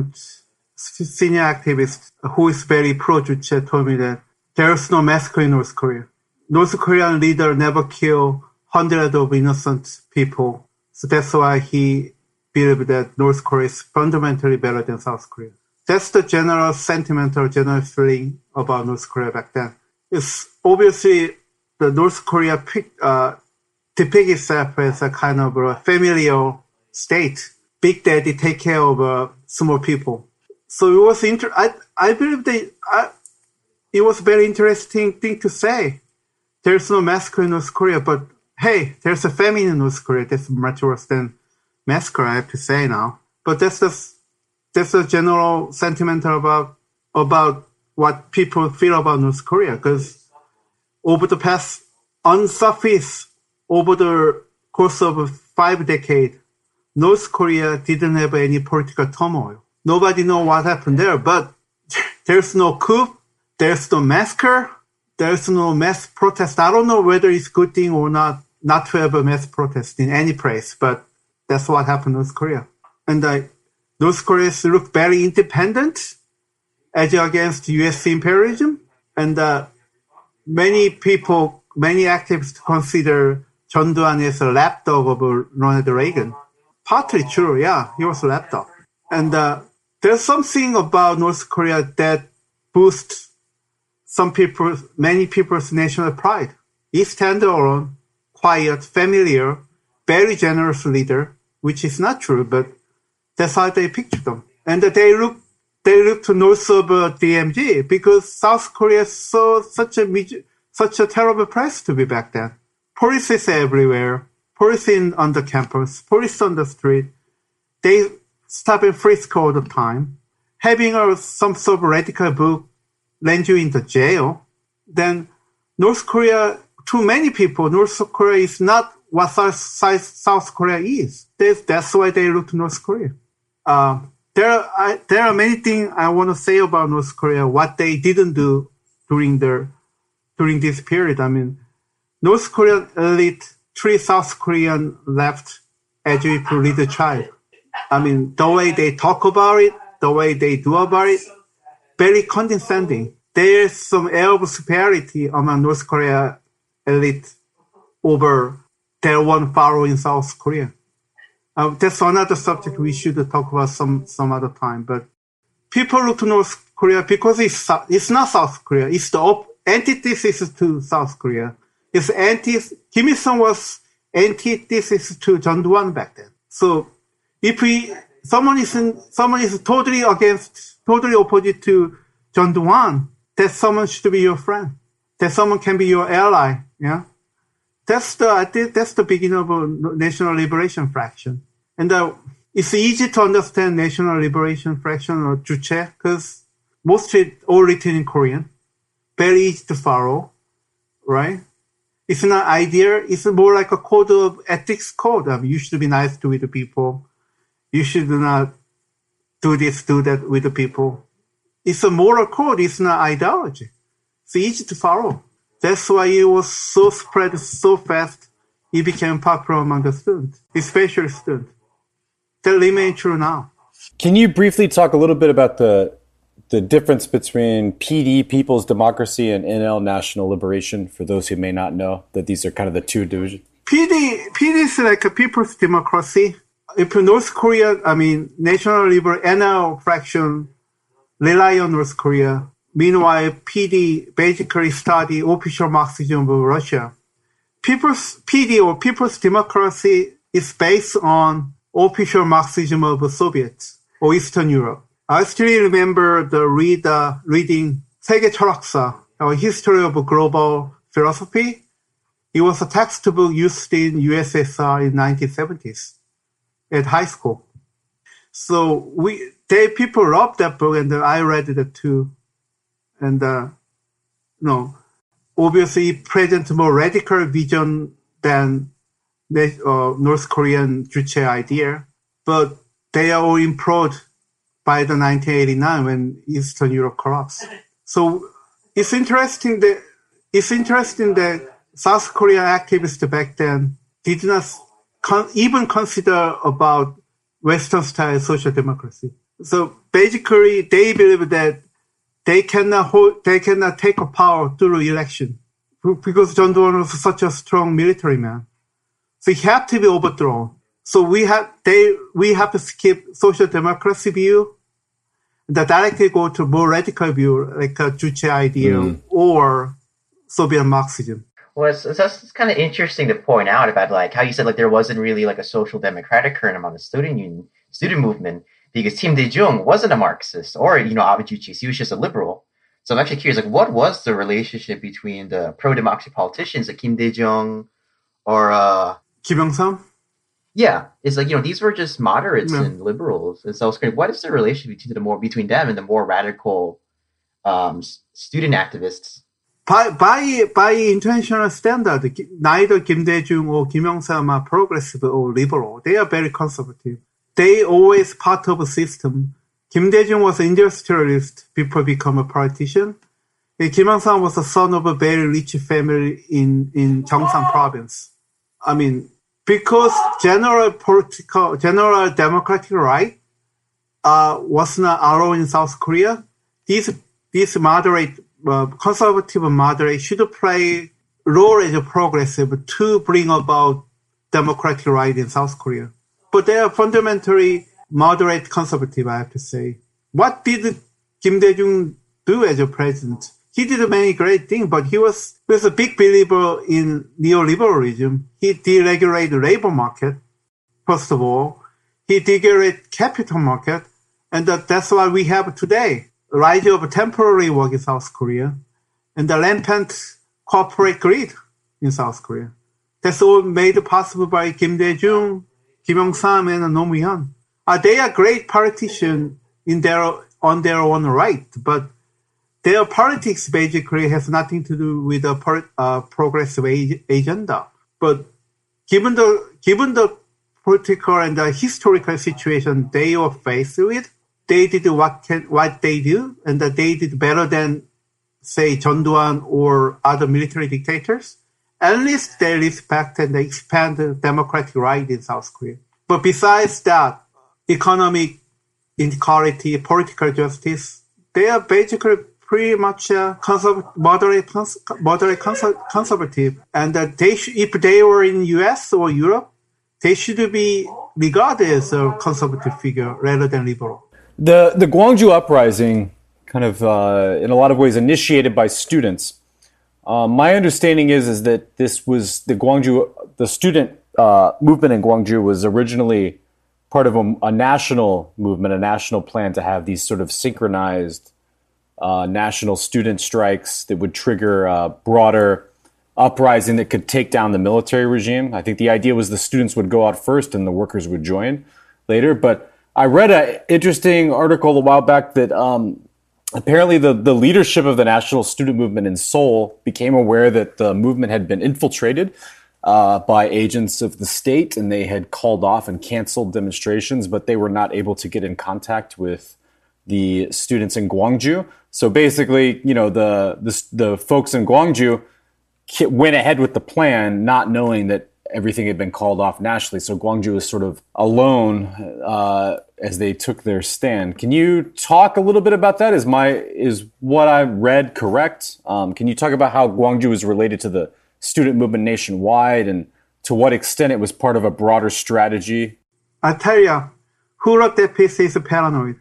activists, who is very pro-Juche, told me that there's no massacre in North Korea. North Korean leader never killed hundreds of innocent people. So that's why he believed that North Korea is fundamentally better than South Korea. That's the general sentiment or general feeling about North Korea back then. It's obviously the North Korea depict itself as a kind of a familial state. Big Daddy take care of small people. So it was I believe that it was a very interesting thing to say. There's no massacre in North Korea, but hey, there's a famine in North Korea. That's much worse than massacre, I have to say now. But that's a general sentiment about what people feel about North Korea. Because over the past, on surface, over the course of 5 decades, North Korea didn't have any political turmoil. Nobody knows what happened there, but there's no coup, there's no massacre, there's no mass protest. I don't know whether it's a good thing or not to have a mass protest in any place, but that's what happened in North Korea. And North Koreans look very independent, edge against U.S. imperialism, and many activists consider John Doo-hwan as a lapdog of Ronald Reagan. Partly true, yeah, he was a lapdog. And there's something about North Korea that boosts many people's national pride. He stands alone, quiet, familiar, very generous leader, which is not true, but That's how they picture them. And they look to north of DMZ because South Korea saw such a terrible place to be back then. Police is everywhere. Police on the campus. Police on the street. They stop and frisk all the time. Having some sort of radical book land you into jail. Then North Korea, to many people, North Korea is not what South Korea is. That's why they look to North Korea. There are many things I want to say about North Korea, what they didn't do during this period. I mean, North Korean elite treat South Korean left as if to lead a child. I mean, the way they talk about it, the way they do about it, very condescending. There's some air of superiority among North Korea elite over their one following South Korea. That's another subject we should talk about some other time. But people look to North Korea because it's not South Korea. It's the antithesis to South Korea. Kim Il-sung was antithesis to Jeon Do-hwan back then. So if someone is totally opposite to Jeon Do-hwan, that someone should be your friend. That someone can be your ally. Yeah. I think that's the beginning of a national liberation fraction. And it's easy to understand national liberation fraction or 주체 because mostly all written in Korean. Very easy to follow, right? It's not idea. It's more like a code of ethics code. I mean, you should be nice to the people. You should not do this, do that with the people. It's a moral code. It's not ideology. It's easy to follow. That's why it was so spread so fast. It became popular among the students, especially students. That remains true now. Can you briefly talk a little bit about the difference between PD, People's Democracy, and NL, National Liberation, for those who may not know, that these are kind of the two divisions? PD is like a People's Democracy. If North Korea, National Liberation, NL fraction rely on North Korea. Meanwhile, PD basically study official Marxism of Russia. PD or People's Democracy is based on official Marxism of the Soviets or Eastern Europe. I still remember reading 세계 철학사, or History of Global Philosophy. It was a textbook used in USSR in 1970s at high school. So people loved that book, and I read it too. And obviously it presents more radical vision than North Korean 주체 idea, but they are all imploded by the 1989 when Eastern Europe collapsed. So it's interesting that South Korean activists back then did not even consider about Western style social democracy. So basically they believe that they cannot take a power through election because Jeon Do-hwan was such a strong military man. So he had to be overthrown. So we have to skip social democracy view, that directly go to more radical view, like a 주체 idea or Soviet Marxism. Well, it's kind of interesting to point out about like how you said like there wasn't really like a social democratic current among the student movement because Kim Dae-jung wasn't a Marxist or Abe Juchis. He was just a liberal. So I'm actually curious, like what was the relationship between the pro-democracy politicians like Kim Dae-jung or Kim Il-sung? Yeah, it's like these were just moderates and liberals, and so I was curious, what is the relationship between them and the more radical student activists? By international standard, neither Kim Dae-jung or Kim Il-sung are progressive or liberal. They are very conservative. They always part of a system. Kim Dae-jung was an industrialist before becoming a politician. And Kim Il-sung was the son of a very rich family in Gyeongsang province. Because general democratic right was not allowed in South Korea, these moderate, conservative moderate should play role as a progressive to bring about democratic right in South Korea. But they are fundamentally moderate conservative, I have to say. What did Kim Dae-jung do as a president? He did many great things, but he was a big believer in neoliberalism. He deregulated the labor market, first of all. he deregulated capital market, and that's what we have today. Rise of temporary work in South Korea, and the rampant corporate greed in South Korea. That's all made possible by Kim Dae-jung, Kim Yong-sam, and Roh Moo-hyun. They are great politicians on their own right, but their politics basically has nothing to do with the progressive agenda. But given the political and the historical situation they were faced with, they did what they do, and they did better than, say, Chun Doo-hwan or other military dictators. At least they respect and they expand the democratic right in South Korea. But besides that, economic inequality, political justice, they are basically pretty much moderate conservative. And if they were in US or Europe, they should be regarded as a conservative figure rather than liberal. The Gwangju uprising, kind of in a lot of ways initiated by students. My understanding is that this was the student movement in Gwangju was originally part of a national movement, a national plan to have these sort of synchronized national student strikes that would trigger a broader uprising that could take down the military regime. I think the idea was the students would go out first and the workers would join later. But I read an interesting article a while back that apparently the leadership of the national student movement in Seoul became aware that the movement had been infiltrated by agents of the state, and they had called off and canceled demonstrations, but they were not able to get in contact with the students in Gwangju. So basically, the folks in Gwangju went ahead with the plan, not knowing that everything had been called off nationally. So Gwangju was sort of alone as they took their stand. Can you talk a little bit about that? Is what I read correct? Can you talk about how Gwangju is related to the student movement nationwide and to what extent it was part of a broader strategy? I tell you, who wrote that piece is paranoid.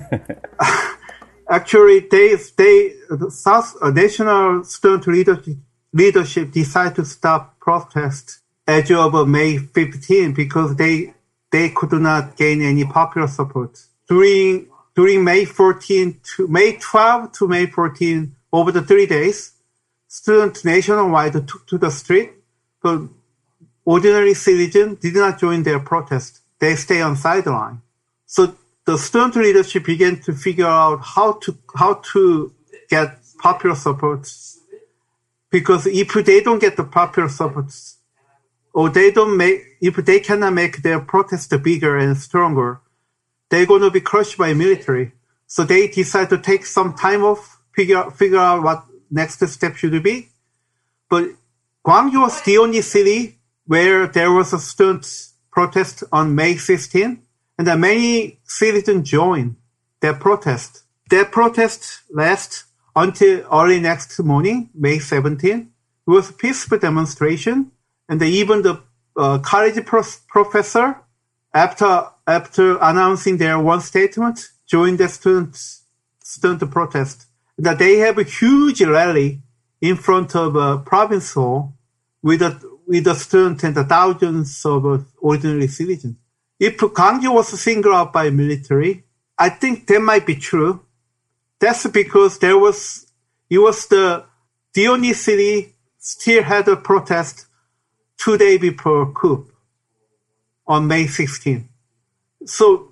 Actually, the South National Student Leadership decided to stop protest as of May 15 because they could not gain any popular support. During May 14 to May 12 to May 14, over the 3 days, students nationwide took to the street, but ordinary citizens did not join their protest. They stay on sideline. So the student leadership began to figure out how to get popular support, because if they don't get the popular support, or if they cannot make their protest bigger and stronger, they're going to be crushed by military. So they decide to take some time off, figure out what next step should be. But Gwangju was the only city where there was a student protest on May 16, and many citizens joined that protest. That protest lasted until early next morning, May 17. It was a peaceful demonstration, and even the college professor, after announcing their one statement, joined the student protest. That they have a huge rally in front of Province Hall with the students and the thousands of ordinary citizens. If Gwangju was singled out by military, I think that might be true. That's because it was the only city still had a protest 2 days before coup on May 16. So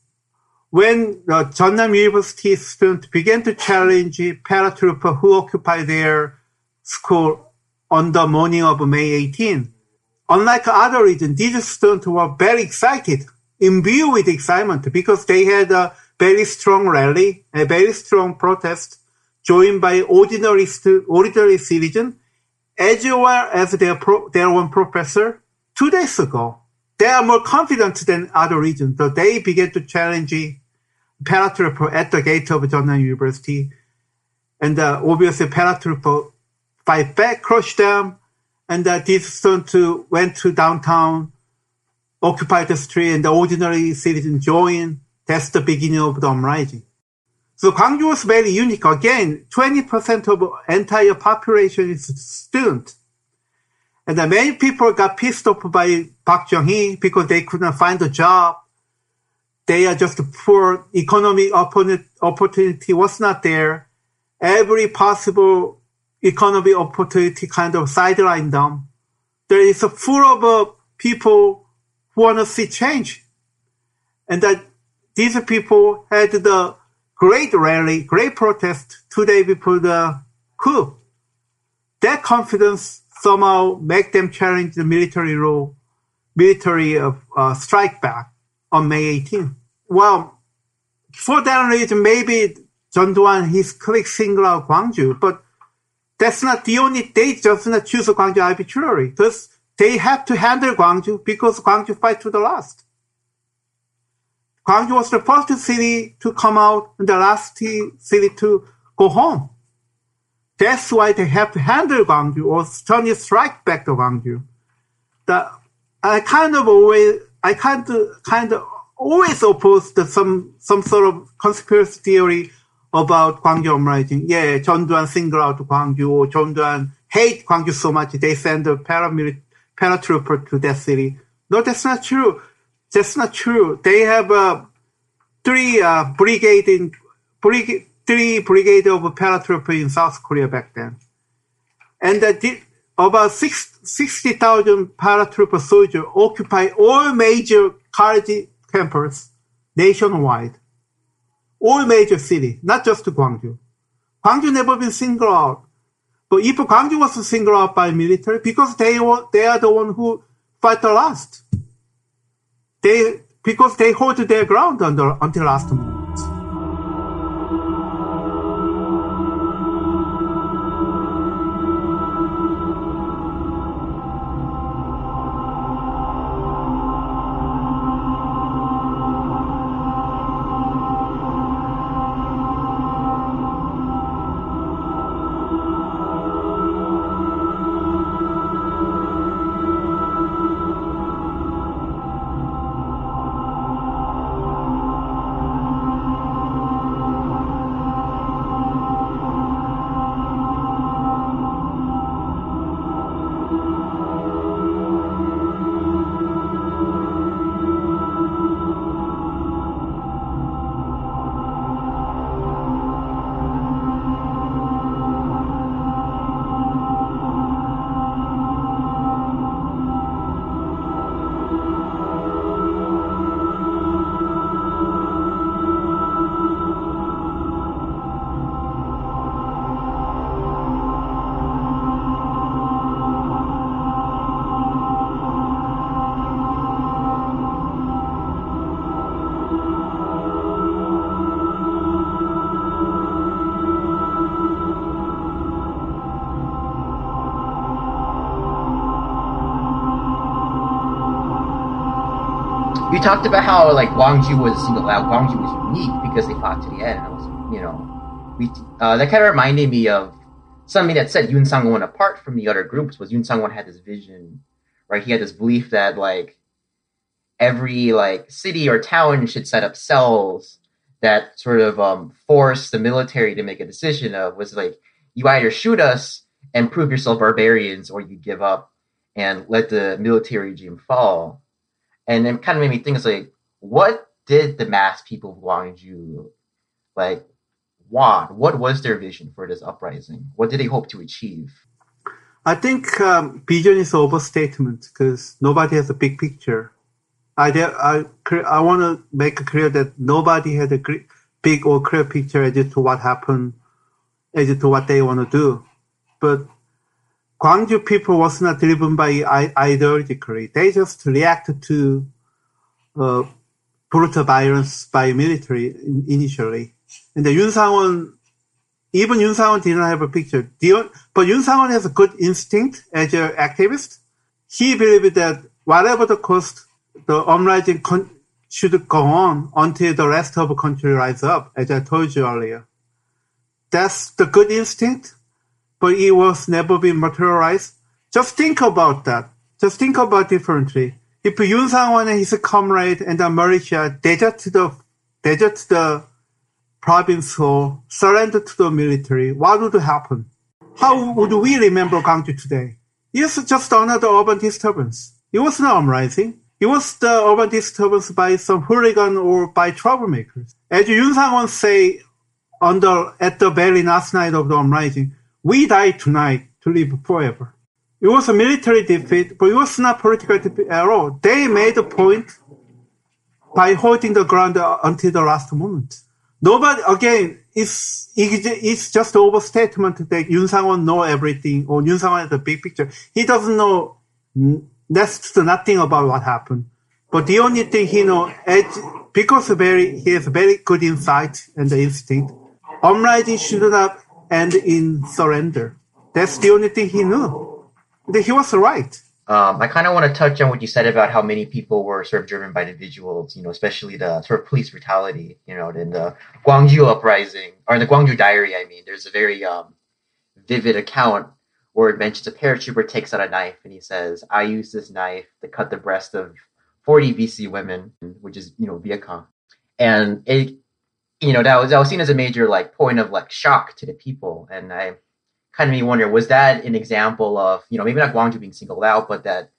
when the Jeonnam University students began to challenge paratroopers who occupied their school on the morning of May 18, unlike other regions, these students were very excited, imbued with excitement, because they had a very strong rally, a very strong protest, joined by ordinary citizens, as well as their own professor 2 days ago. They are more confident than other regions, so they began to challenge paratroopers at the gate of Jeonnam University. And obviously paratroopers fight back, crushed them, and these students went to downtown, occupied the street, and the ordinary citizens joined. That's the beginning of the uprising. So Gwangju was very unique. Again, 20% of entire population is student. And many people got pissed off by Park Chung-hee because they couldn't find a job. they are just poor. Economic opportunity was not there. Every possible economic opportunity kind of sidelined them. There is a full of people who want to see change. And that these people had the great rally, great protest 2 days before the coup. That confidence somehow make them challenge the military rule, strike back on May 18th. Well, for that reason, maybe John Doo-hwan and his colleagues single out Gwangju, but that's not the only, they just not choose Gwangju arbitrarily, because they have to handle Gwangju because Gwangju fight to the last. Gwangju was the first city to come out and the last city to go home. That's why they have to handle Gwangju or turn strike back to Gwangju. I kind of always opposed to some sort of conspiracy theory about Gwangju uprising. Yeah, John Doo-hwan single out Gwangju, or John Doo-hwan hate Gwangju so much they send a paratrooper to that city. No, that's not true. That's not true. They have three brigade of paratroopers in South Korea back then. And about 60,000 paratrooper soldiers occupy all major college campus nationwide. All major cities, not just Gwangju. Gwangju never been singled out. But if Gwangju was singled out by military, because they are the one who fight the last. Because they hold their ground until last moment. You talked about how like Gwangju was singled out. Gwangju was unique because they fought to the end. It was, that kind of reminded me of something that set Yoon Sang-won apart from the other groups. Was Yoon Sang-won had this vision, right? He had this belief that like every like city or town should set up cells that sort of force the military to make a decision of was like you either shoot us and prove yourself barbarians, or you give up and let the military regime fall. And it kind of made me think, it's like, what did the mass people of Gwangju like want? What was their vision for this uprising? What did they hope to achieve? I think vision is an overstatement because nobody has a big picture. I want to make it clear that nobody had a big or clear picture as to what happened, as to what they want to do. But Gwangju people was not driven by ideologically. They just reacted to brutal violence by military initially. And the Yoon Sang-won, even Yoon Sang-won didn't have a picture. But Yoon Sang-won has a good instinct as an activist. He believed that whatever the cost, the uprising should go on until the rest of the country rise up, as I told you earlier. That's the good instinct, but it was never been materialized. Just think about that. Just think about differently. If Yoon Sang-won and his comrade and the militia desert the province or surrender to the military, what would happen? How would we remember Gwangju today? It's just another urban disturbance. It was not uprising. It was the urban disturbance by some hooligan or by troublemakers. As Yoon Sang-won say at the very last night of the uprising, we died tonight to live forever. It was a military defeat, but it was not political defeat at all. They made a point by holding the ground until the last moment. Nobody, again, it's just overstatement that Yoon Sang-won know everything, or Yoon Sang-won has the big picture. He doesn't know next to nothing about what happened. But the only thing he knows, because he has very good insight and instinct, uprising should not end in surrender. That's the only thing he knew. He was right. I kind of want to touch on what you said about how many people were sort of driven by individuals, especially the sort of police brutality, in the Gwangju uprising, or in the Gwangju Diary, there's a very vivid account where it mentions a paratrooper takes out a knife and he says, I used this knife to cut the breast of 40 VC women, which is, Viet Cong. And it, that was seen as a major point of shock to the people. And I kind of wonder, was that an example of, maybe not Gwangju being singled out, but that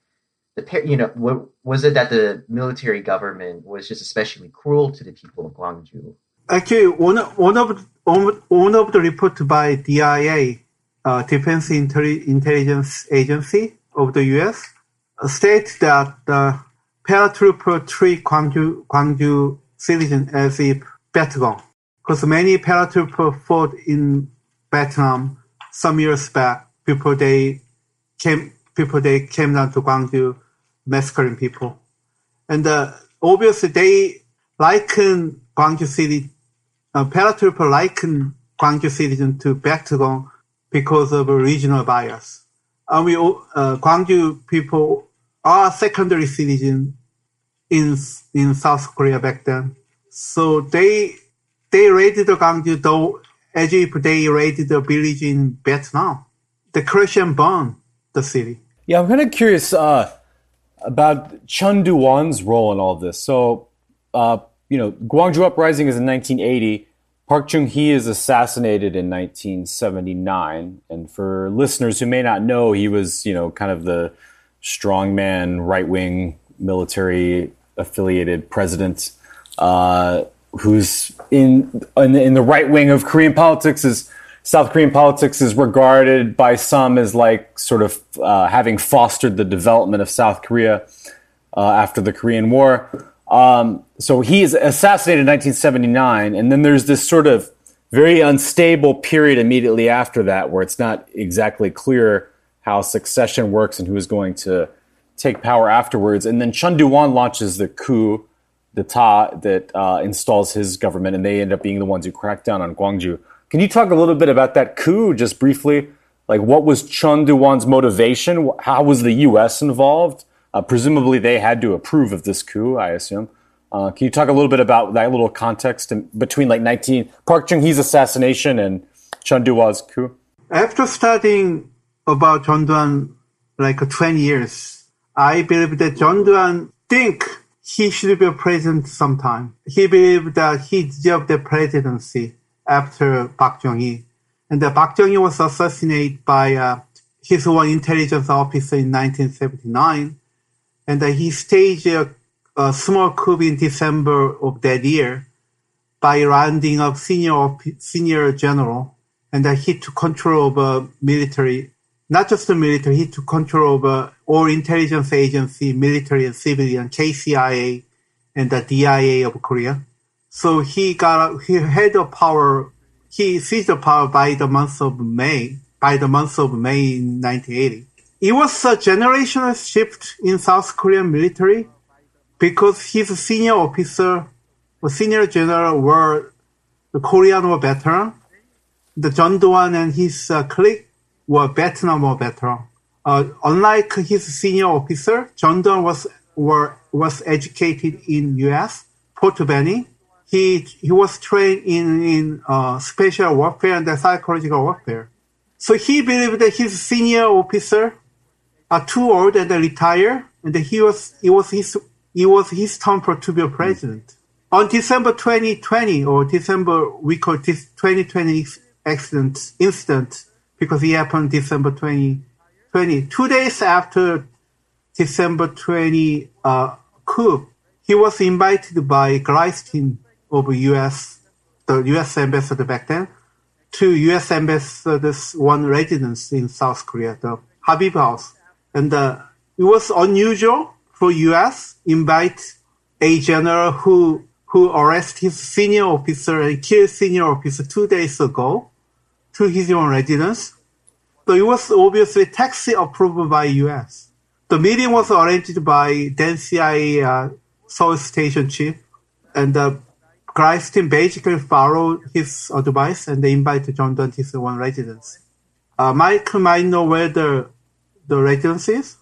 was it that the military government was just especially cruel to the people of Gwangju? Actually, one of the reports by DIA, Defense Intelligence Agency of the U.S., states that the paratrooper treat Gwangju citizens as if Vietcong, because many paratroopers fought in Vietnam some years back before they came down to Gwangju, massacring people. And obviously they liken Gwangju city, paratrooper liken Gwangju citizen to Vietcong because of a regional bias. Gwangju people are secondary citizens in South Korea back then. So they raided the Gwangju though as if they raided a village in Vietnam. They crashed and burned the city. Yeah, I'm kind of curious about Chun Doo-won's role in all this. So, Gwangju Uprising is in 1980. Park Chung-hee is assassinated in 1979. And for listeners who may not know, he was, kind of the strongman, right-wing, military-affiliated president who's in the right wing of Korean politics. South Korean politics is regarded by some as sort of having fostered the development of South Korea after the Korean War. So he is assassinated in 1979, and then there's this sort of very unstable period immediately after that where it's not exactly clear how succession works and who is going to take power afterwards. And then Chun Doo-won launches the coup d'etat that installs his government, and they end up being the ones who crack down on Gwangju. Can you talk a little bit about that coup, just briefly? What was Chun Doo-won's motivation? How was the U.S. involved? Presumably they had to approve of this coup, I assume. Can you talk a little bit about that little context between Park Chung-hee's assassination and Chun Doo-won's coup? After studying about Chun Doo-won 20 years, I believe that Chun Doo-won think he should be a president sometime. He believed that he deserved the presidency after Park Chung-hee. And Park Chung-hee was assassinated by his own intelligence officer in 1979. And he staged a small coup in December of that year by rounding up senior general. And he took control of military, not just the military, he took control of all intelligence agency, military and civilian, KCIA and the DIA of Korea. So he had the power, he seized the power by the month of May in 1980. It was a generational shift in South Korean military because his senior officer or senior general were the Korean War veteran. The Chun Doo-won and his clique were Vietnam War veteran. Unlike his senior officer, Chun Doo-won was educated in U.S., Fort Benning. He was trained in special warfare and psychological warfare. So he believed that his senior officer are too old and retired, and it was his turn to be a president. On December 2020, or December, we call this 2020 incident, because it happened December 2020. 2 days after December 20, coup, he was invited by Gleisten of the U.S. ambassador back then, to U.S. ambassador's one residence in South Korea, the Habib House. And it was unusual for U.S. invite a general who arrested his senior officer and killed senior officer 2 days ago to his own residence. So it was obviously taxi approved by U.S. The meeting was arranged by then CIA Seoul Station chief, and Gleisten basically followed his advice and they invited John Donne to his own residence. Mike might know where the residence is,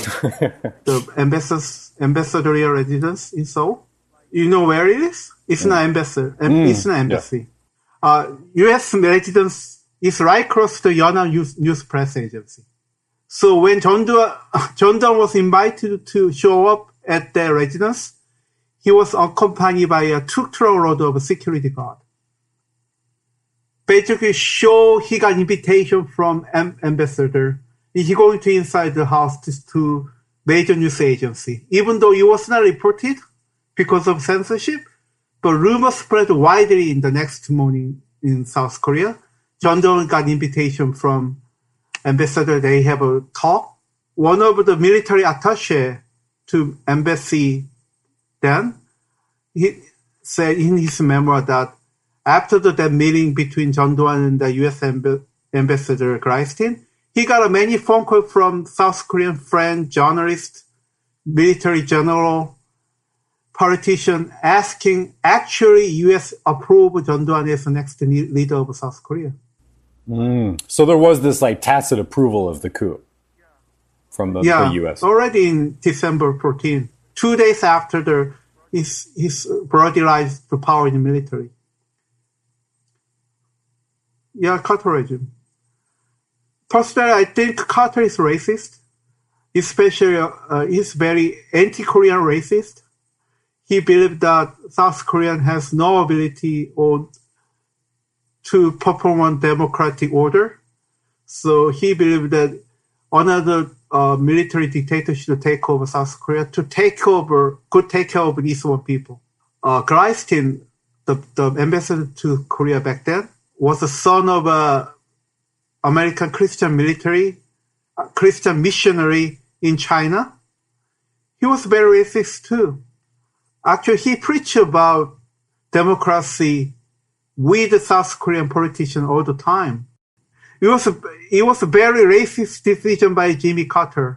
the ambassadorial residence in Seoul. You know where it is? It's not embassy. It's not embassy. U.S. residence is right across the Yonhap News Press Agency. So when John Donne was invited to show up at their residence, he was accompanied by a truckload of security guard. Basically, he got invitation from ambassador. He going to inside the house to major news agency. Even though it was not reported because of censorship, but rumors spread widely in the next morning in South Korea. John Donne got invitation from ambassador. They have a talk. One of the military attaché to embassy then, he said in his memoir that after that meeting between John Donne and the U.S. ambassador Gleisten, he got many phone calls from South Korean friend, journalist, military general, politician, asking actually U.S. approve John Donne as the next leader of South Korea. So there was this like tacit approval of the coup from the U.S. Already in December 14, 2 days after his brother rise to power in the military. Yeah, Carter regime. Personally, I think Carter is racist. Especially, he's very anti-Korean racist. He believed that South Korea has no ability to perform on democratic order. So he believed that another military dictator should take over South Korea could take care of these one people. Gleisten, the ambassador to Korea back then, was the son of a American Christian Christian missionary in China. He was very racist too. Actually, he preached about democracy with the South Korean politicians all the time. It was a very racist decision by Jimmy Carter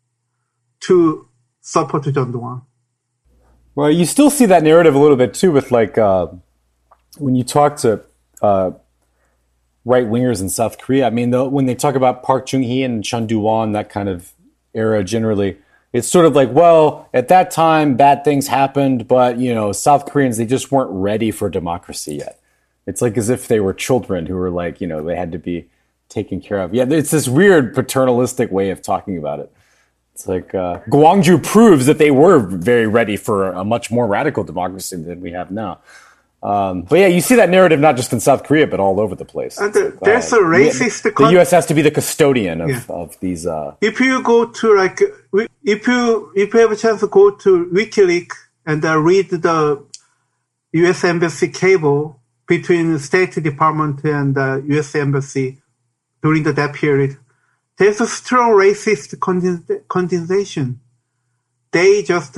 to support John Donne. Well, you still see that narrative a little bit too with like when you talk to right-wingers in South Korea. I mean, when they talk about Park Chung-hee and Chun Doo-won, that kind of era generally, it's sort of like, well, at that time, bad things happened, but, South Koreans, they just weren't ready for democracy yet. It's like as if they were children who were like, they had to be taken care of. Yeah, it's this weird paternalistic way of talking about it. It's like Gwangju proves that they were very ready for a much more radical democracy than we have now. But yeah, you see that narrative not just in South Korea, but all over the place. And there's a racist. The U.S. has to be the custodian of these. If you go to if you have a chance to go to WikiLeaks and read the U.S. Embassy cable between the State Department and the U.S. Embassy during that period, there's a strong racist condensation. They just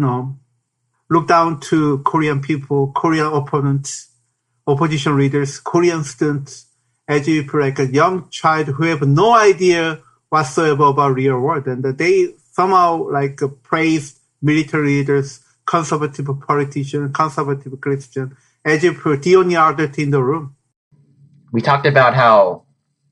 look down to Korean people, Korean opponents, opposition leaders, Korean students, as if like a young child who have no idea whatsoever about real world. And they somehow praise military leaders, conservative politicians, conservative Christian, as if the only adult in the room. We talked about how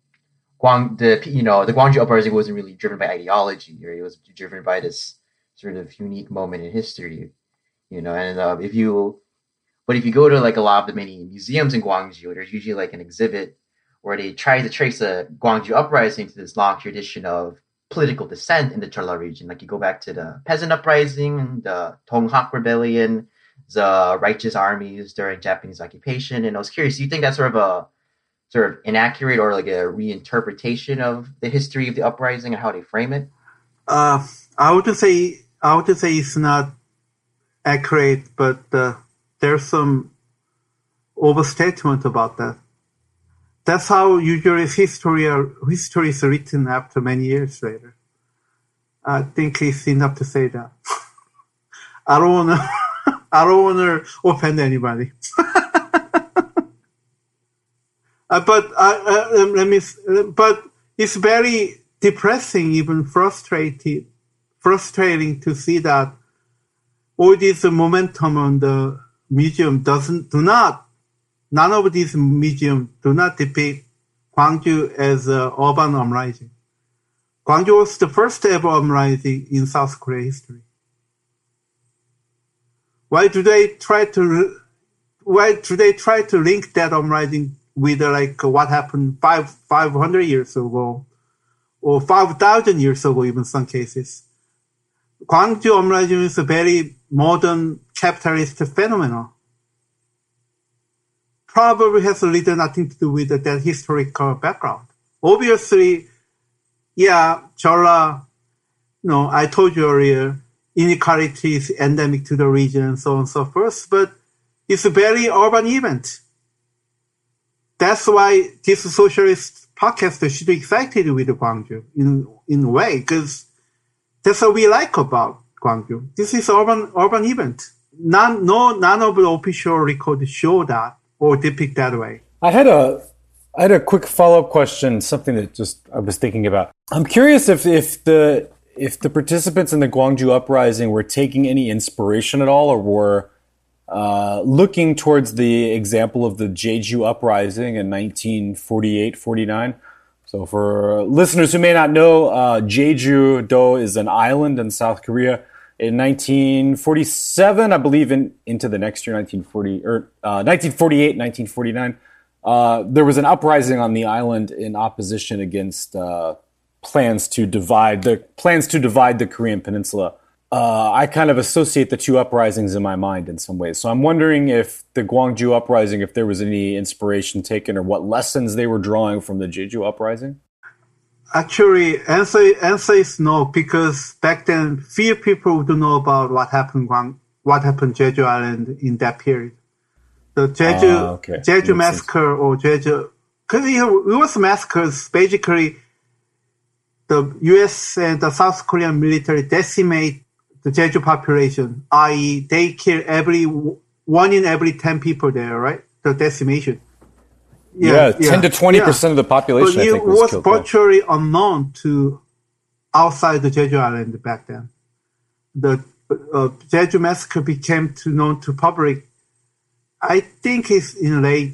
the Gwangju uprising wasn't really driven by ideology, or it was driven by this sort of unique moment in history. If you go to a lot of the many museums in Gwangju, there's usually an exhibit where they try to trace the Gwangju uprising to this long tradition of political dissent in the Jeolla region. Like you go back to the peasant uprising, the Donghak rebellion, the righteous armies during Japanese occupation. And I was curious, do you think that's sort of inaccurate or a reinterpretation of the history of the uprising and how they frame it? I would say it's not accurate, but there's some overstatement about that. That's how usually history is written after many years later. I think it's enough to say that. I don't wanna offend anybody. But it's very depressing, even frustrating to see that all this momentum on the museum none of these museums do not depict Gwangju as an urban uprising. Gwangju was the first ever uprising in South Korea history. Why do they try to link that uprising with what happened 500 years ago or 5,000 years ago, even some cases? Gwangju uprising is a very modern capitalist phenomenon. Probably has little nothing to do with that historical background. Obviously, Jeolla, I told you earlier, inequality is endemic to the region and so on and so forth, but it's a very urban event. That's why this socialist podcast should be excited with Gwangju in a way, because that's what we like about Gwangju. This is urban event. None of the official records show that or depict that way. I had a quick follow-up question, something that I was thinking about. I'm curious if the participants in the Gwangju uprising were taking any inspiration at all, or were looking towards the example of the Jeju uprising in 1948-49. So for listeners who may not know, Jeju-do is an island in South Korea. In 1947, I believe, into the next year, 1948, 1949, there was an uprising on the island in opposition against plans to divide the Korean peninsula. I kind of associate the two uprisings in my mind in some ways. So I'm wondering if the Gwangju uprising, if there was any inspiration taken or what lessons they were drawing from the Jeju uprising. Actually, answer is no, because back then few people would know about what happened Jeju Island in that period. The Jeju massacre or Jeju, because it was massacres. Basically, the U.S. and the South Korean military decimate the Jeju population, i.e., they kill 1 in every 10 people there, right? The decimation. 10 to 20% of the population, but I think, was killed. It was virtually unknown to outside the Jeju Island back then. The Jeju massacre became known to public, I think it's in late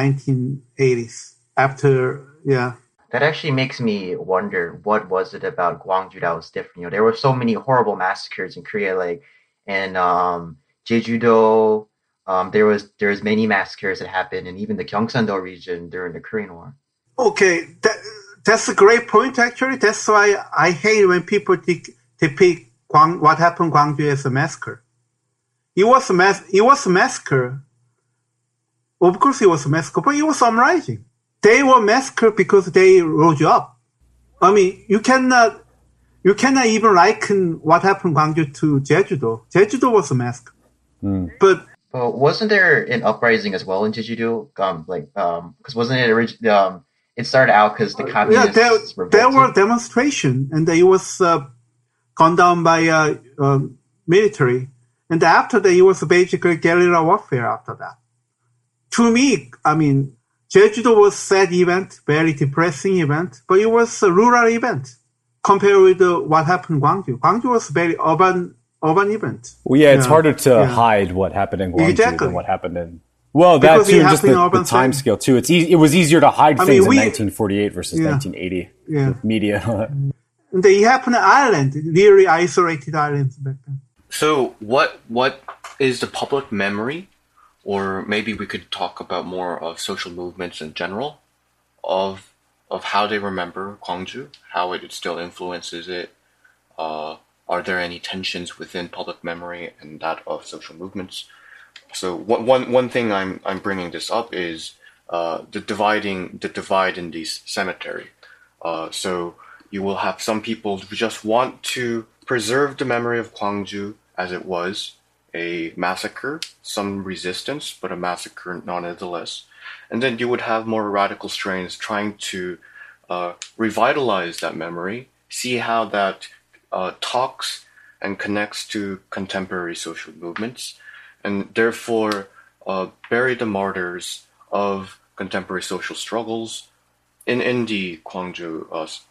1980s. That actually makes me wonder, what was it about Gwangju that was different? There were so many horrible massacres in Korea, and Jeju-do. There was many massacres that happened in even the Gyeongsang-do region during the Korean War. Okay, that's a great point. Actually, that's why I hate when people depict what happened in Gwangju as a massacre. It was a massacre. Of course, it was a massacre, but it was uprising. They were massacred because they rose up. I mean, you cannot even liken what happened in Gwangju to Jeju-do. Jeju-do was a massacre, but. Well, wasn't there an uprising as well in Jeju-do? Because wasn't it it started out because the communists revolted? There were demonstrations, and it was gone down by military. And after that, it was basically guerrilla warfare after that. To me, I mean, Jeju-do was a sad event, very depressing event, but it was a rural event compared with what happened in Gwangju. Gwangju was a very urban event. Well, it's harder to hide what happened in Gwangju than what happened in... Well, because that too, just the time scale too. It was easier to hide things in 1948 versus 1980 with media. And it happened in Ireland, really isolated islands back then. So what is the public memory, or maybe we could talk about more of social movements in general, of how they remember Gwangju, how it still influences it? Are there any tensions within public memory and that of social movements? So one thing I'm bringing this up is the divide in this cemetery. So you will have some people who just want to preserve the memory of Gwangju as it was a massacre, some resistance, but a massacre nonetheless. And then you would have more radical strains trying to revitalize that memory, see how that talks and connects to contemporary social movements, and therefore bury the martyrs of contemporary social struggles in the Gwangju.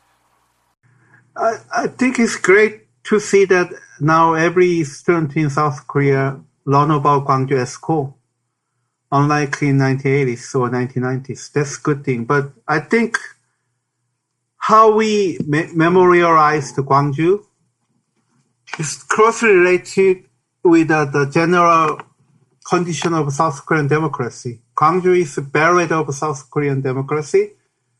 I think it's great to see that now every student in South Korea learn about Gwangju at school, unlike in 1980s or 1990s. That's a good thing. But I think how we memorialize the Gwangju is closely related with the general condition of South Korean democracy. Gwangju is a bellwether of South Korean democracy.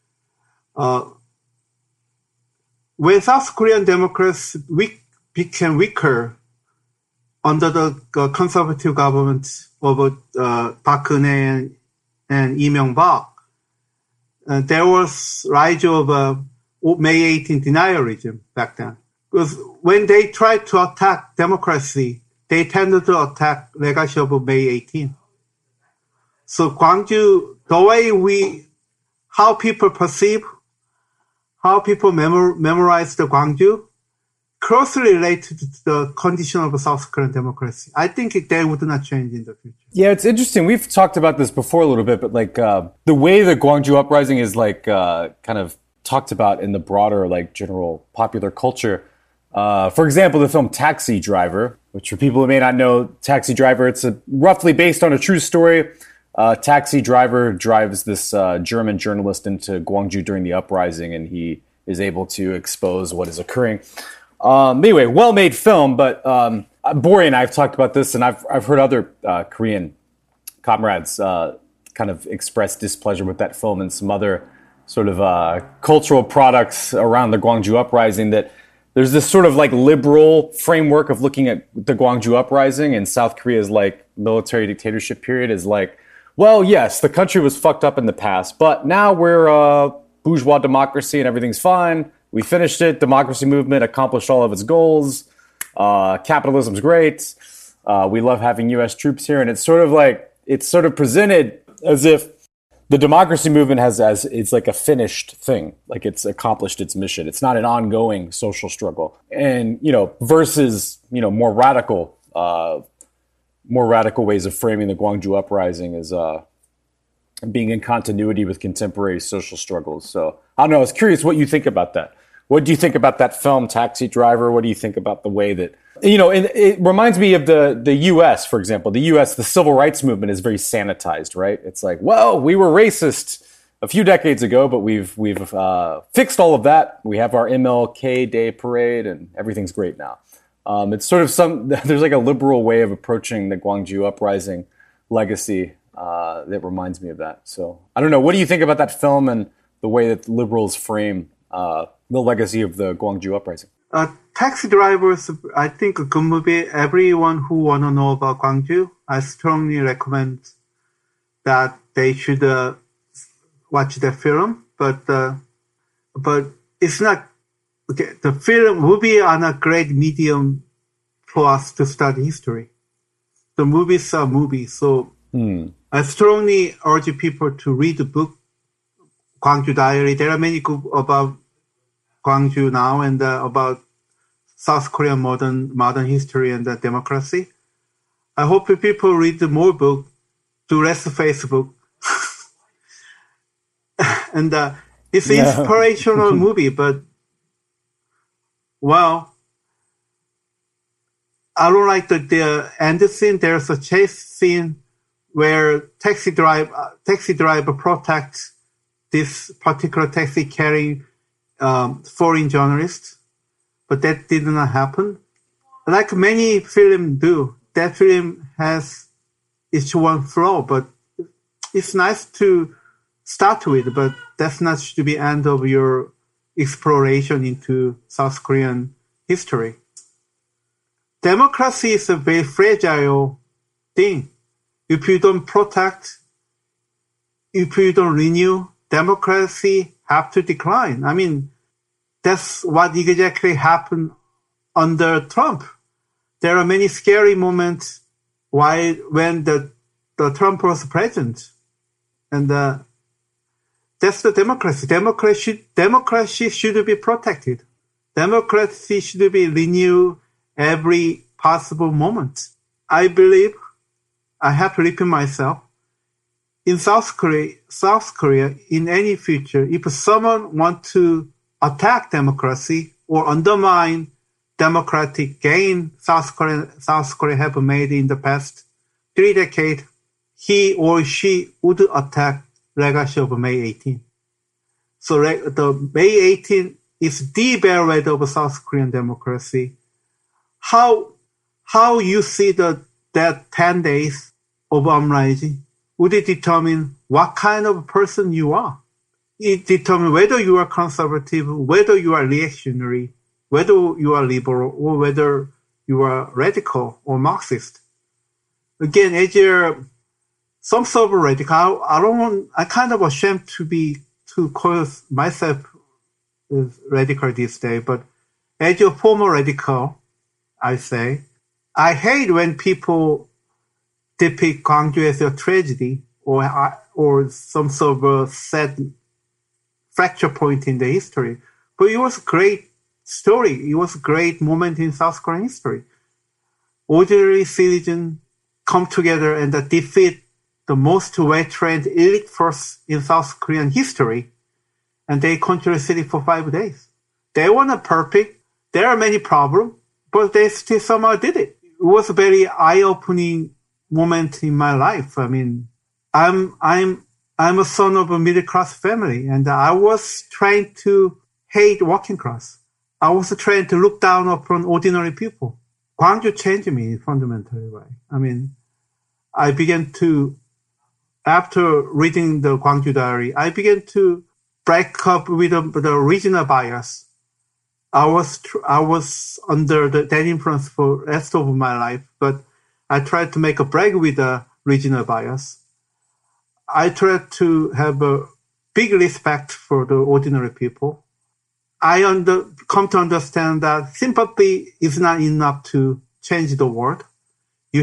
When South Korean democracy became weaker under the conservative government of Park Geun-hye and Lee Myung-bak, there was rise of May 18 denialism back then. Because when they tried to attack democracy, they tended to attack legacy of May 18. So Gwangju, the way how people perceive, how people memorize the Gwangju, closely related to the condition of South Korean democracy. I think they would not change in the future. Yeah, it's interesting. We've talked about this before a little bit, but like the way the Gwangju uprising is like kind of talked about in the broader like general popular culture. For example, the film Taxi Driver, which for people who may not know, Taxi Driver, it's roughly based on a true story. Taxi Driver drives this German journalist into Gwangju during the uprising, and he is able to expose what is occurring. Anyway, well-made film, but Bori and I have talked about this, and I've heard other Korean comrades kind of express displeasure with that film and some other sort of cultural products around the Gwangju uprising, that there's this sort of like liberal framework of looking at the Gwangju uprising and South Korea's like military dictatorship period is like, well, yes, the country was fucked up in the past, but now we're a bourgeois democracy and everything's fine. We finished it. Democracy movement accomplished all of its goals. Capitalism's great. We love having U.S. troops here. And it's sort of like, it's sort of presented as if the democracy movement it's like a finished thing. Like it's accomplished its mission. It's not an ongoing social struggle. And, versus, more radical ways of framing the Gwangju uprising as being in continuity with contemporary social struggles. So I don't know. I was curious what you think about that. What do you think about that film, Taxi Driver? What do you think about the way that, it reminds me of the U.S., for example. The U.S., the civil rights movement is very sanitized, right? It's like, well, we were racist a few decades ago, but we've fixed all of that. We have our MLK Day parade and everything's great now. It's sort of there's like a liberal way of approaching the Gwangju uprising legacy that reminds me of that. So I don't know. What do you think about that film and the way that liberals frame the legacy of the Gwangju uprising? Taxi Drivers, I think a good movie. Everyone who want to know about Gwangju, I strongly recommend that they should watch the film. But it's not okay. The movie are not great medium for us to study history. The movies are movies, so I strongly urge people to read the book Gwangju Diary. There are many books about Gwangju now and about South Korean modern history and democracy. I hope people read more books, do less Facebook. And it's an inspirational movie, but, well, I don't like the end scene. There's a chase scene where taxi driver protects this particular taxi carrying foreign journalists, but that did not happen. Like many films do, that film has its one flaw, but it's nice to start with, but that's not to be end of your exploration into South Korean history. Democracy is a very fragile thing. If you don't protect, if you don't renew, democracy have to decline. I mean, that's what exactly happened under Trump. There are many scary moments Why, when the Trump was president, and that's the democracy. Democracy should be protected. Democracy should be renewed every possible moment. I believe, I have to repeat myself, in South Korea, in any future, if someone wants to attack democracy or undermine democratic gain South Korea have made in the past 3 decades, he or she would attack legacy of May 18. So the May 18 is the bellwether of South Korean democracy. How you see that 10 days of uprising would it determine what kind of person you are. It determines whether you are conservative, whether you are reactionary, whether you are liberal, or whether you are radical or Marxist. Again, as some sort of radical, I kind of ashamed to call myself radical this day, but as a former radical, I say, I hate when people depict Gwangju as a tragedy or some sort of sad fracture point in the history. But it was a great story. It was a great moment in South Korean history. Ordinary citizens come together and defeat the most well-trained elite force in South Korean history, and they control the city for 5 days. They were not perfect. There are many problems, but they still somehow did it. It was a very eye-opening moment in my life. I mean, I'm a son of a middle-class family, and I was trained to hate working class. I was trained to look down upon ordinary people. Gwangju changed me in fundamentally way. I mean, I began to, after reading the Gwangju Diary, I began to break up with the regional bias. I was under that influence for the rest of my life, but I tried to make a break with the regional bias. I tried to have a big respect for the ordinary people. I come to understand that sympathy is not enough to change the world. You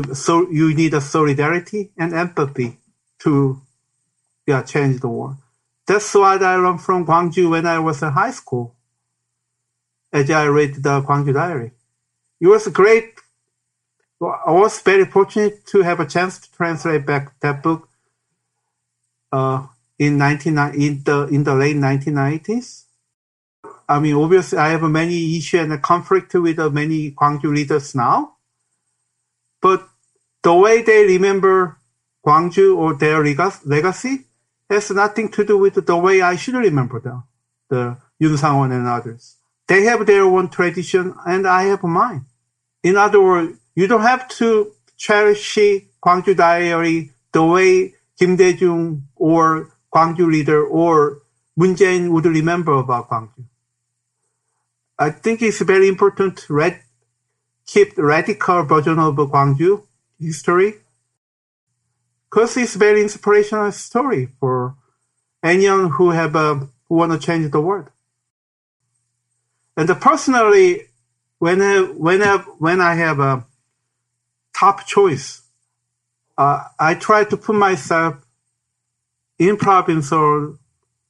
need a solidarity and empathy to change the world. That's what I learned from Gwangju when I was in high school, as I read the Gwangju Diary. It was great. I was very fortunate to have a chance to translate back that book in the late 1990s. I mean, obviously, I have many issues and conflict with many Gwangju leaders now, but the way they remember Gwangju or their legacy has nothing to do with the way I should remember them, the Yoon Sang-won and others. They have their own tradition, and I have mine. In other words, you don't have to cherish Gwangju Diary the way Kim Dae-jung or Gwangju leader or Moon Jae-in would remember about Gwangju. I think it's very important to keep the radical version of Gwangju history, because it's a very inspirational story for anyone who want to change the world. And personally, when I have a top choice, I try to put myself in province hall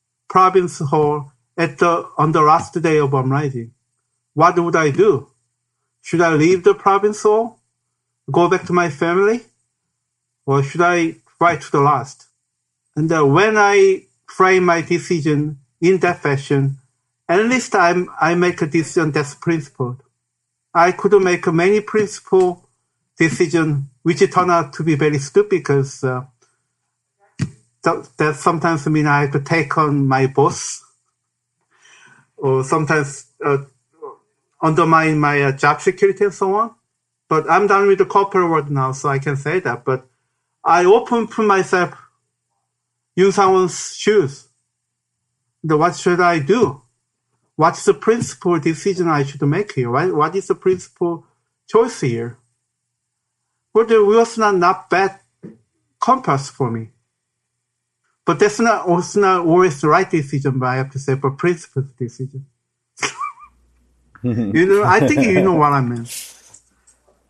on the last day of uprising. What would I do? Should I leave the province hall, go back to my family, or should I fight to the last? And when I frame my decision in that fashion, at least I make a decision that's principled. I could make many principled decisions which turn out to be very stupid, because that sometimes means I have to take on my boss, or sometimes undermine my job security and so on. But I'm done with the corporate world now, so I can say that. But I often put myself Yoon Sang-won's shoes. What should I do? What's the principal decision I should make here? What is the principal choice here? But there was not bad compass for me. But that's not always the right decision, but I have to say, but principal decision. I think you know what I mean.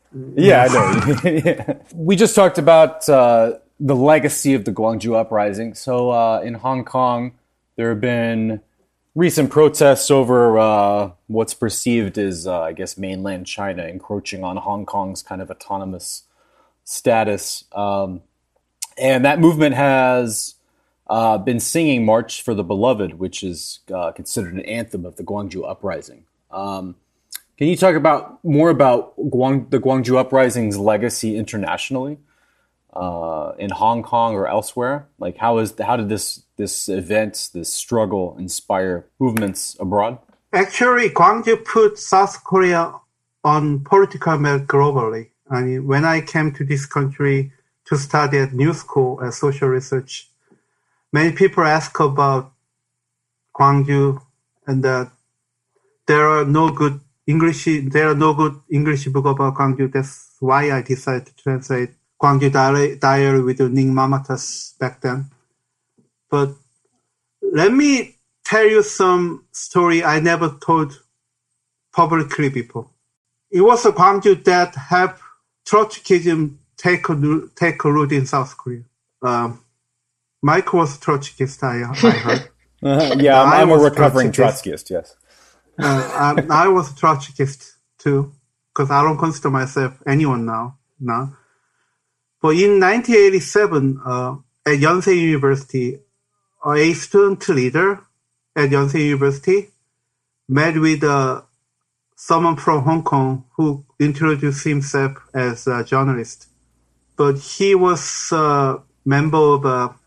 Yeah, I know. Yeah. We just talked about the legacy of the Gwangju Uprising. So in Hong Kong, there have been recent protests over what's perceived as, I guess, mainland China encroaching on Hong Kong's kind of autonomous status. And that movement has been singing March for the Beloved, which is considered an anthem of the Gwangju Uprising. Can you talk more about the Gwangju Uprising's legacy internationally, in Hong Kong or elsewhere? Like, how did this event, this struggle, inspire movements abroad? Actually, Gwangju put South Korea on political map globally. I mean, when I came to this country to study at New School at social research, many people ask about Gwangju, and there are no good English book about Gwangju. That's why I decided to translate Gwangju Diary with Ning Mamatas back then. But let me tell you some story I never told publicly before. It was a Gwangju that helped Trotskyism take a root in South Korea. Mike was a Trotskyist, I heard. Yeah, I'm a recovering Trotskyist, yes. I was a Trotskyist too, because I don't consider myself anyone now. But in 1987, at Yonsei University, a student leader at Yonsei University met with someone from Hong Kong who introduced himself as a journalist. But he was a member of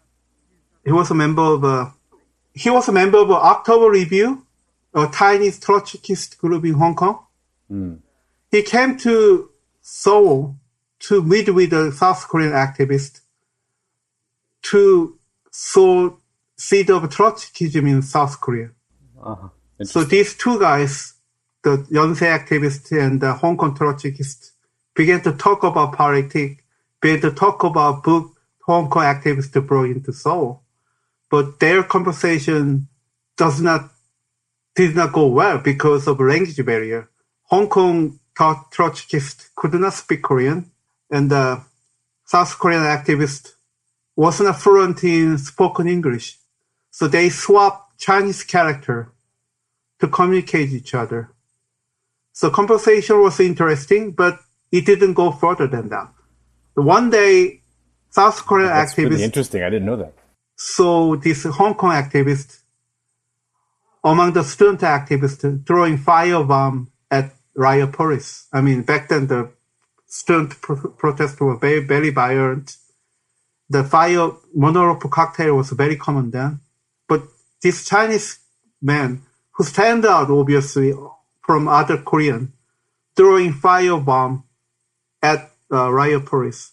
October Review, a tiny Trotskyist group in Hong Kong. He came to Seoul to meet with a South Korean activist to sow seed of Trotskyism in South Korea. So these two guys, the Yonsei activist and the Hong Kong Trotskyist, began to talk about politics, began to talk about book Hong Kong activists brought into Seoul. But their conversation did not go well because of language barrier. Hong Kong Trotskyists could not speak Korean, and the South Korean activist was not fluent in spoken English. So they swapped Chinese character to communicate each other. So conversation was interesting, but it didn't go further than that. One day, South Korean That's activists... really interesting. I didn't know that. So this Hong Kong activist, among the student activists, throwing firebomb at riot police. I mean, back then the student protests were very, very violent. The Molotov cocktail was very common then. But this Chinese man, who stand out obviously from other Korean, throwing firebomb at riot police,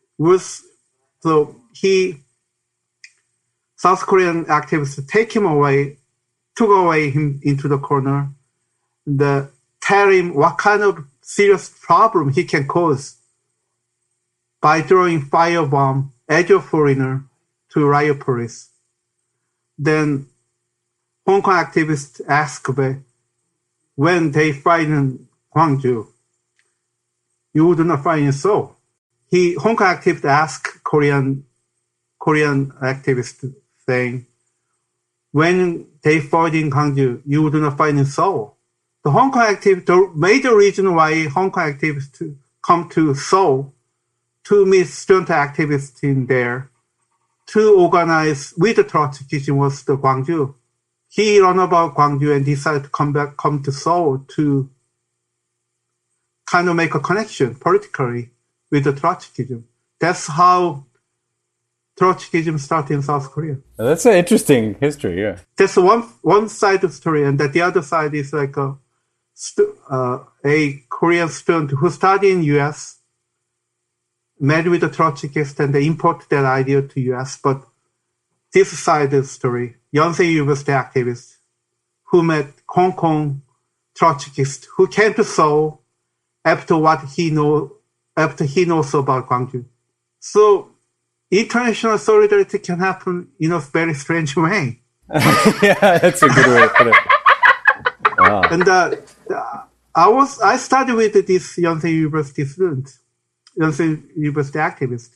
South Korean activists took away him into the corner, tell him what kind of serious problem he can cause by throwing firebomb as a foreigner to riot police. Then Hong Kong activists ask when they find in Gwangju, you would not find in Seoul. Hong Kong activists ask Korean activists saying, when they find in Gwangju, you would not find in Seoul. The major reason why Hong Kong activists come to Seoul to meet student activists in there to organize with the Trotskyism was the Gwangju. He learned about Gwangju and decided to come to Seoul to kind of make a connection politically with the Trotskyism. That's how Trotskyism started in South Korea. That's an interesting history, yeah. That's one side of the story, and that the other side is like a Korean student who studied in U.S., met with the Trotskyists, and they imported that idea to U.S. But this side of the story, Yonsei University activists who met Hong Kong Trotskyists who came to Seoul after he knows about Gwangju. So international solidarity can happen in a very strange way. Yeah, that's a good way to put it. Wow. And I studied with this Yonsei University student, Yonsei University activist,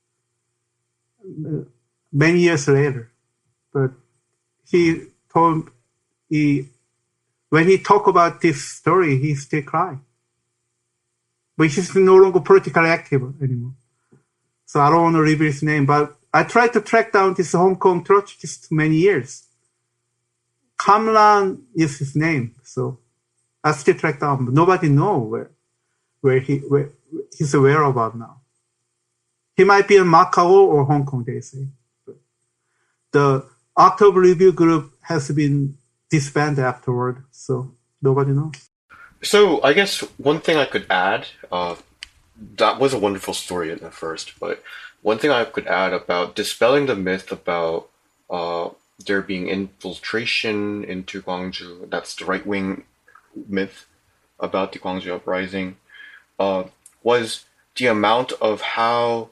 many years later. But he told when he talked about this story, he still cried. But he's no longer politically active anymore. So I don't want to reveal his name, but I tried to track down this Hong Kong Trotskyist many years. Kamlan is his name, so I still track down, but nobody knows where he's whereabouts now. He might be in Macau or Hong Kong, they say. But the October Review group has been disbanded afterward, so nobody knows. So I guess one thing I could add, that was a wonderful story at first, but one thing I could add about dispelling the myth about there being infiltration into Gwangju, that's the right-wing myth about the Gwangju uprising, was the amount of how,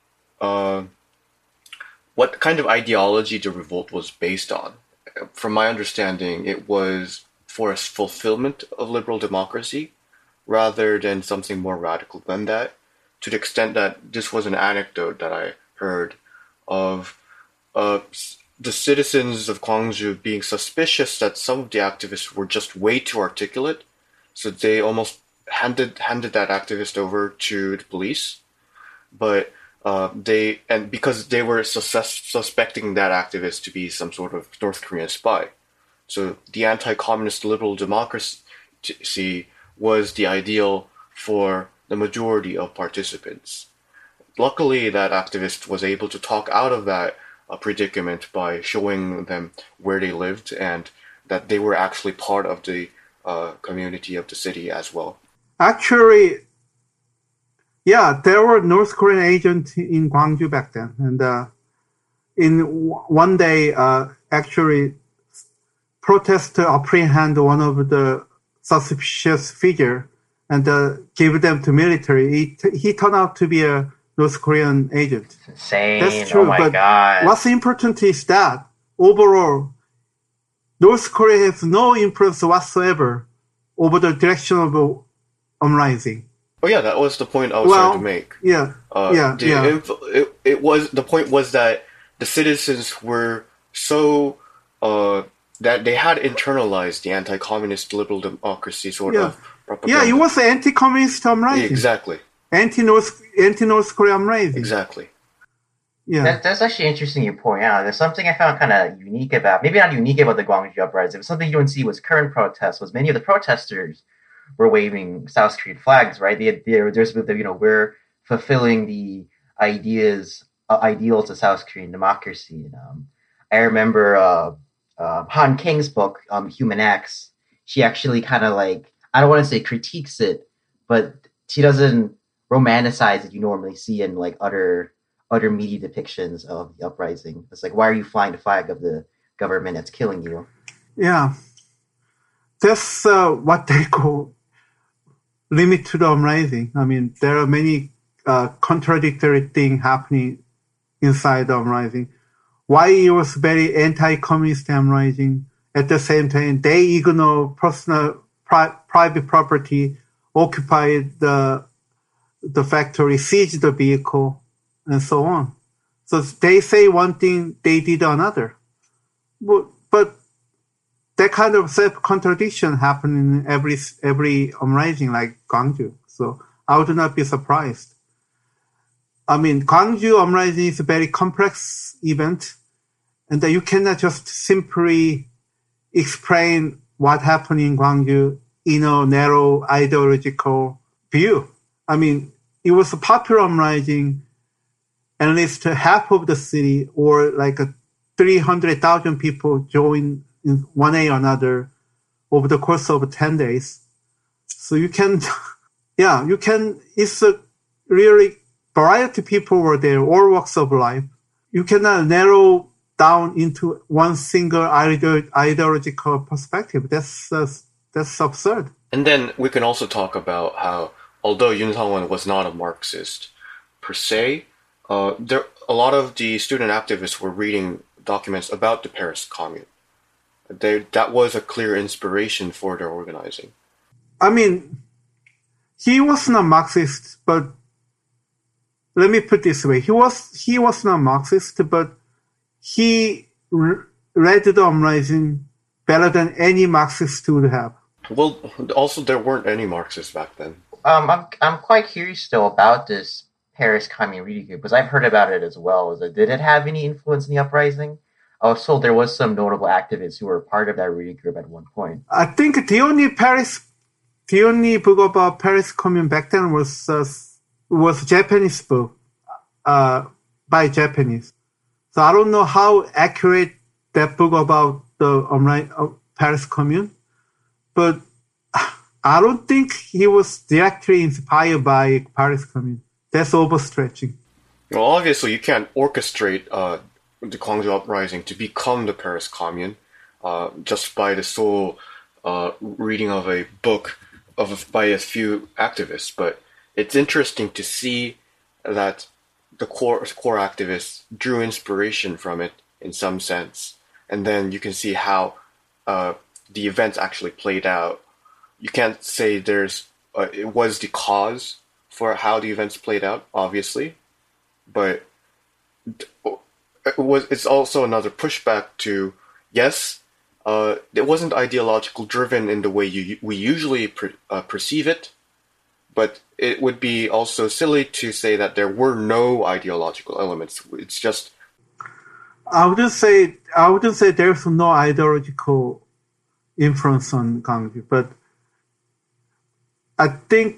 what kind of ideology the revolt was based on. From my understanding, it was for a fulfillment of liberal democracy rather than something more radical than that, to the extent that this was an anecdote that I heard of the citizens of Gwangju being suspicious that some of the activists were just way too articulate, so they almost handed that activist over to the police. But because they were suspecting that activist to be some sort of North Korean spy. So the anti-communist liberal democracy was the ideal for the majority of participants. Luckily, that activist was able to talk out of that predicament by showing them where they lived and that they were actually part of the community of the city as well. Actually, yeah, there were North Korean agents in Gwangju back then. And in one day, actually, protesters apprehend one of the suspicious figure and give them to military. He turned out to be a North Korean agent. It's insane. That's true. Oh my but God. What's important is that overall, North Korea has no influence whatsoever over the direction of the uprising. Oh yeah, that was the point I was trying to make. Yeah, The point was that the citizens were so that they had internalized the anti-communist liberal democracy sort of propaganda. Yeah, it was anti-communist uprising. Exactly. Anti-North Korea uprising. Exactly. Yeah. That's actually interesting you point out. There's something I found kind of unique about, maybe not unique about the Gwangju uprising, but something you don't see with current protests was many of the protesters were waving South Korean flags, right? There's we're fulfilling the ideals of South Korean democracy. And, I remember Han King's book, Human X. She actually kind of I don't want to say critiques it, but she doesn't romanticize it you normally see in other media depictions of the uprising. It's why are you flying the flag of the government that's killing you? Yeah. That's what they call limit to the uprising. I mean, there are many contradictory things happening inside the uprising. Why it was very anti-communist uprising. At the same time, they ignore personal private property, occupied the factory, seized the vehicle, and so on. So they say one thing, they did another. But that kind of self-contradiction happened in every uprising like Gwangju. So I would not be surprised. I mean, Gwangju uprising is a very complex event, and that you cannot just simply explain what happened in Gwangju in a narrow ideological view. I mean, it was a popular uprising. At least half of the city, or 300,000 people joined in one way or another over the course of 10 days. So you can, it's a really variety of people were there, all walks of life. You cannot narrow down into one single ideological perspective. That's absurd. And then we can also talk about how, although Yoon Sung-won was not a Marxist per se, a lot of the student activists were reading documents about the Paris Commune. That was a clear inspiration for their organizing. I mean, he was not Marxist, but let me put it this way: he was not Marxist, but he read the uprising better than any Marxist would have. Well, also there weren't any Marxists back then. I'm quite curious though about this Paris Commune reading group because I've heard about it as well. Did it have any influence in the uprising? I was told there was some notable activists who were part of that reading group at one point. I think the only book about Paris Commune back then was a Japanese book by Japanese. So I don't know how accurate that book about the Paris Commune, but I don't think he was directly inspired by Paris Commune. That's overstretching. Well, obviously you can't orchestrate the Gwangju Uprising to become the Paris Commune just by the sole reading of a book by a few activists. But it's interesting to see that the core activists drew inspiration from it in some sense. And then you can see how the events actually played out. You can't say it was the cause for how the events played out, obviously, but it's also another pushback to, yes, it wasn't ideological driven in the way we usually perceive it, but it would be also silly to say that there were no ideological elements. It's just... I wouldn't say there's no ideological influence on Gwangju, but I think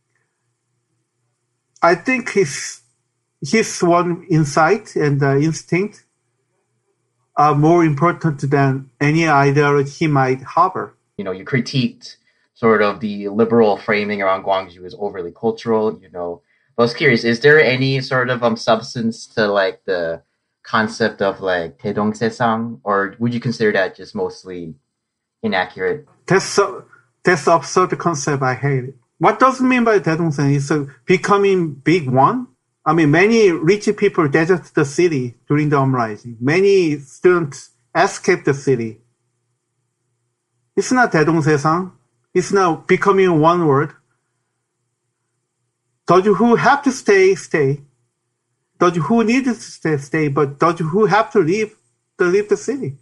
his one insight and instinct are more important than any ideology he might harbor. You critiqued sort of the liberal framing around Gwangju as overly cultural. I was curious, is there any sort of substance to like the concept of like 대동세상, or would you consider that just mostly inaccurate? That's absurd concept. I hate it. What does it mean by 대동세상? It's becoming big one? I mean, many rich people deserted the city during the uprising. Many students escaped the city. It's not 대동세상. It's not becoming one word. Those who have to stay. Those who need to stay. But those who have to leave the city.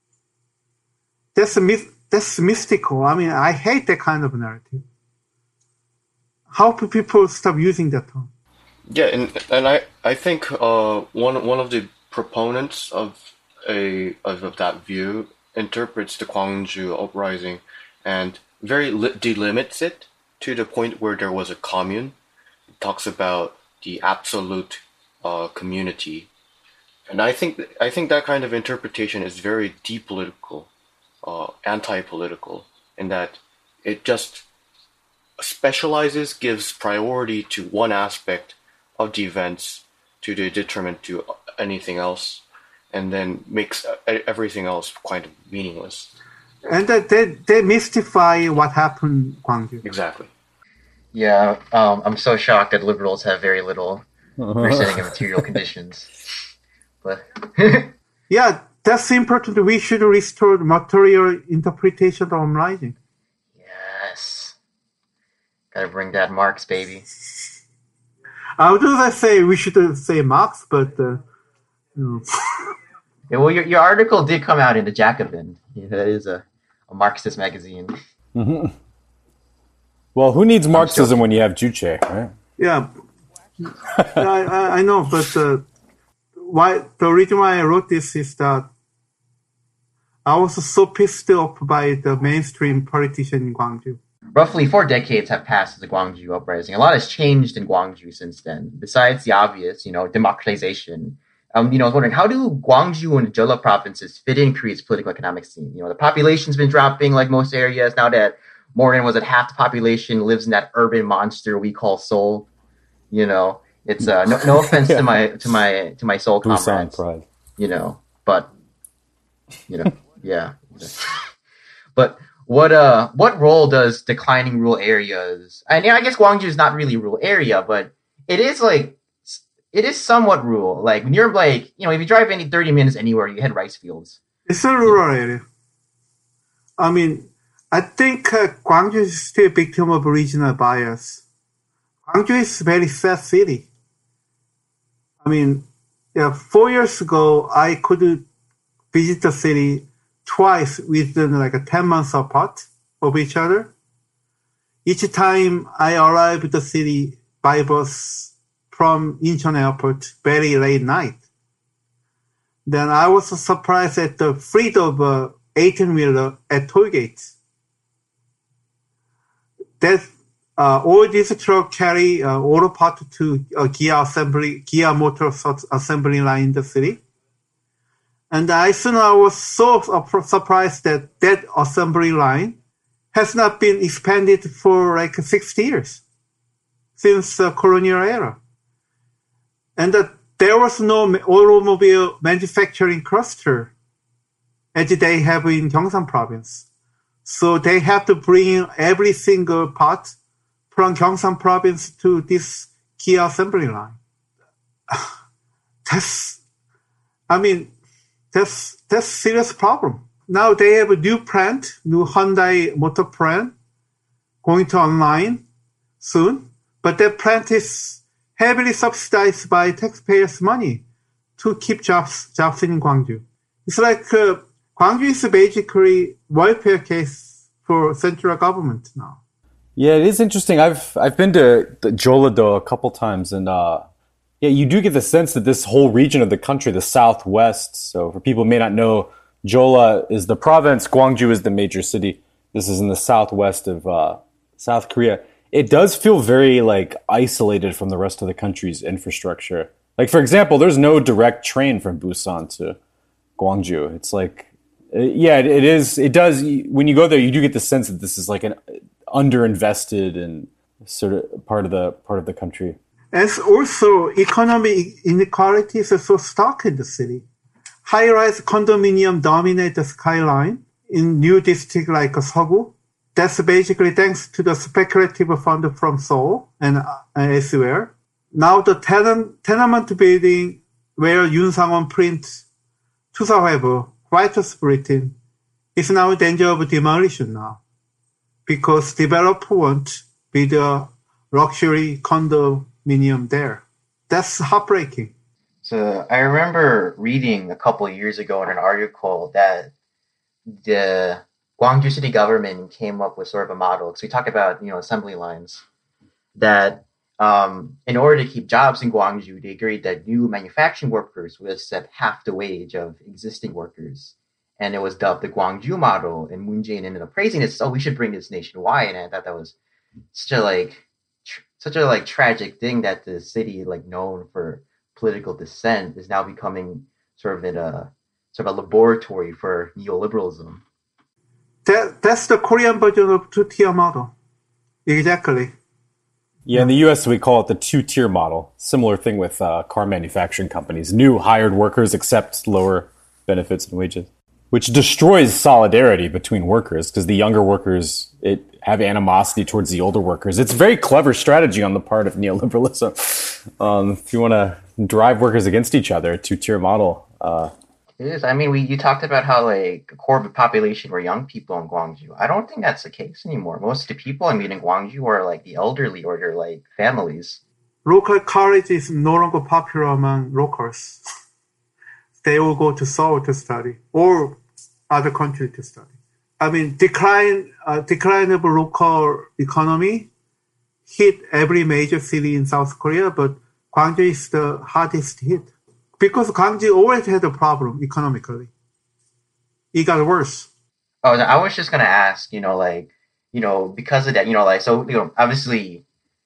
That's mystical. I mean, I hate that kind of narrative. How do people stop using that term? Yeah, and I think one of the proponents of that view interprets the Gwangju Uprising and very delimits it to the point where there was a commune. It talks about the absolute community, and I think that kind of interpretation is very depolitical, anti-political, in that it just specializes, gives priority to one aspect of the events to the detriment to anything else, and then makes everything else kind of meaningless. And they mystify what happened in Gwangju. Exactly. Yeah, I'm so shocked that liberals have very little understanding of material conditions. But yeah, that's important. We should restore the material interpretation of uprising. Yes. Gotta bring that Marx, baby. I wouldn't say we should say Marx, but Yeah, well, your article did come out in the Jacobin. That is a Marxist magazine. Mm-hmm. Well, who needs Marxism when you have Juche, right? Yeah, I know, but the reason why I wrote this is that I was so pissed off by the mainstream politician in Gwangju. Roughly 4 decades have passed since the Gwangju Uprising. A lot has changed in Gwangju since then. Besides the obvious, democratization. I was wondering, how do Gwangju and Jeolla provinces fit in Korea's political economic scene? The population's been dropping like most areas. Now that more than half the population lives in that urban monster we call Seoul. It's no offense to my Seoul comrades. Pride. But yeah. But what role does declining rural areas? And I guess Gwangju is not really a rural area, but it is somewhat rural. Like near if you drive 30 minutes anywhere, you hit rice fields. It's a rural area. I mean, I think Gwangju is still a victim of regional bias. Gwangju is a very sad city. I mean, 4 years ago, I could visit the city twice within like 10 months apart of each other. Each time I arrived at the city by bus from Incheon Airport very late night. Then I was surprised at the fleet of 18-wheeler at toll gates. All these trucks carry auto part to Kia motor assembly line in the city. And I was so surprised that that assembly line has not been expanded for like 60 years since the colonial era. And there was no automobile manufacturing cluster as they have in Gyeongsang province. So they have to bring in every single part from Gyeongsang province to this Kia assembly line. That's a serious problem. Now they have a new Hyundai motor plant going to online soon, but that plant is heavily subsidized by taxpayers' money to keep jobs in Gwangju. It's like Gwangju is basically welfare case for central government now. Yeah, it is interesting. I've been to Jeollado a couple times, and you do get the sense that this whole region of the country, the southwest. So for people who may not know, Jeolla is the province, Gwangju is the major city. This is in the southwest of South Korea. It does feel very like isolated from the rest of the country's infrastructure. Like, for example, there's no direct train from Busan to Gwangju. It's like, it is. It does. When you go there, you do get the sense that this is like an underinvested and sort of part of the country. As also, economic inequalities are so stark in the city. High-rise condominium dominate the skyline in new districts like Seogu. That's basically thanks to the speculative fund from Seoul and elsewhere. Now the tenement building where Yoon Sang-won print to survive Writers' Bulletin is now in danger of demolition now because developers want build a luxury condominium there. That's heartbreaking. So I remember reading a couple of years ago in an article that the Gwangju city government came up with sort of a model. So we talk about, assembly lines that in order to keep jobs in Gwangju, they agreed that new manufacturing workers would accept half the wage of existing workers. And it was dubbed the Gwangju model. And Moon Jae-in ended up praising it. So we should bring this nationwide. And I thought that was such a tragic thing that the city known for political dissent is now becoming sort of a laboratory for neoliberalism. That's the Korean version of two-tier model. Exactly. Yeah, in the U.S. we call it the two-tier model. Similar thing with car manufacturing companies. New hired workers accept lower benefits and wages, which destroys solidarity between workers because the younger workers have animosity towards the older workers. It's a very clever strategy on the part of neoliberalism. If you want to drive workers against each other, a two-tier model. It is. I mean, you talked about how a core of the population were young people in Gwangju. I don't think that's the case anymore. Most of the people I meet in Gwangju are the elderly or they're families. Local college is no longer popular among locals. They will go to Seoul to study or other country to study. I mean, decline of local economy hit every major city in South Korea, but Gwangju is the hardest hit. Because Gwangju always had a problem economically. It got worse. Oh, I was just going to ask, because of that, obviously,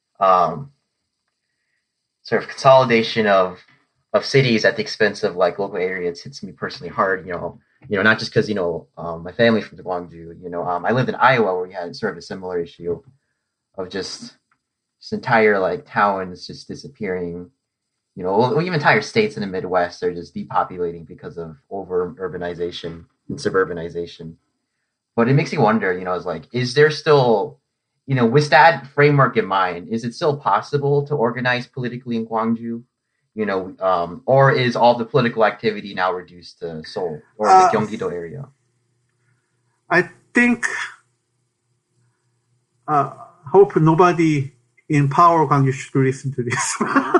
sort of consolidation of cities at the expense of local areas hits me personally hard, not just because, my family's from Gwangju, I lived in Iowa where we had sort of a similar issue of just entire towns just disappearing. Even entire states in the Midwest are just depopulating because of over-urbanization and suburbanization. But it makes me wonder, is there still, with that framework in mind, is it still possible to organize politically in Gwangju? Or is all the political activity now reduced to Seoul or the Gyeonggi-do area? I think Hope nobody in power Gwangju should listen to this.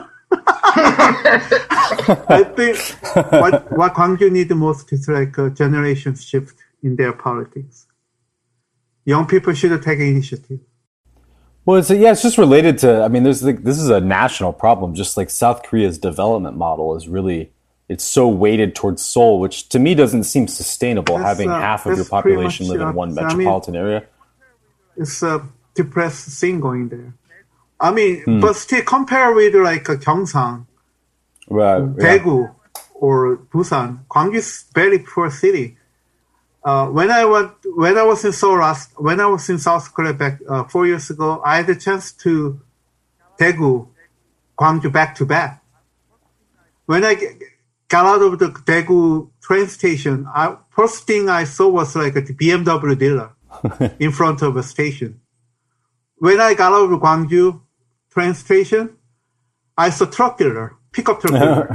I think what Gwangju need the most is like a generation shift in their politics. Young people should take initiative. Well, it's just related to. I mean, this is a national problem. Just like South Korea's development model is really, it's so weighted towards Seoul, which to me doesn't seem sustainable. Having half of your population live in one metropolitan area. It's a depressed thing going there. I mean, but still compare with like Gyeongsang, Daegu, or Busan. Gwangju is very poor city. When I was in Seoul when I was in South Korea back 4 years ago, I had a chance to Daegu, Gwangju back to back. When I got out of the Daegu train station, first thing I saw was like a BMW dealer in front of a station. When I got out of Gwangju train station, I saw truck dealer, pickup truck dealer.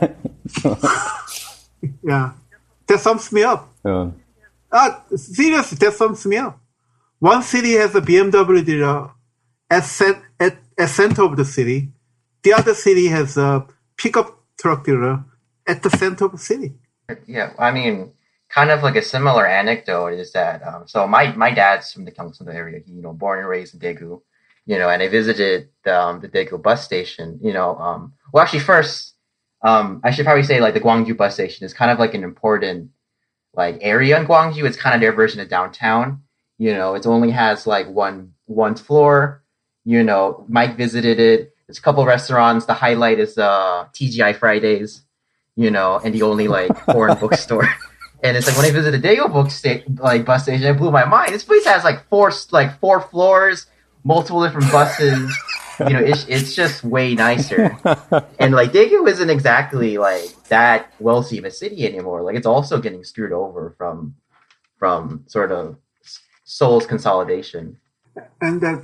Yeah, that sums me up. Seriously, that sums me up. One city has a BMW dealer at center of the city. The other city has a pickup truck dealer at the center of the city. Yeah, I mean, kind of like a similar anecdote is that, so my dad's from the Gyeongsang area, he, born and raised in Daegu, and I visited the Daegu bus station, well, actually first, I should probably say like the Gwangju bus station is kind of like an important like area in Gwangju. It's kind of their version of downtown, it only has like one floor, Mike visited it. There's a couple restaurants. The highlight is TGI Fridays, and the only like foreign bookstore. And it's like when I visited Daegu bus station, it blew my mind. This place has like four floors, multiple different buses. It's just way nicer. And like Daegu isn't exactly like that wealthy of a city anymore. Like it's also getting screwed over from sort of Seoul's consolidation. And the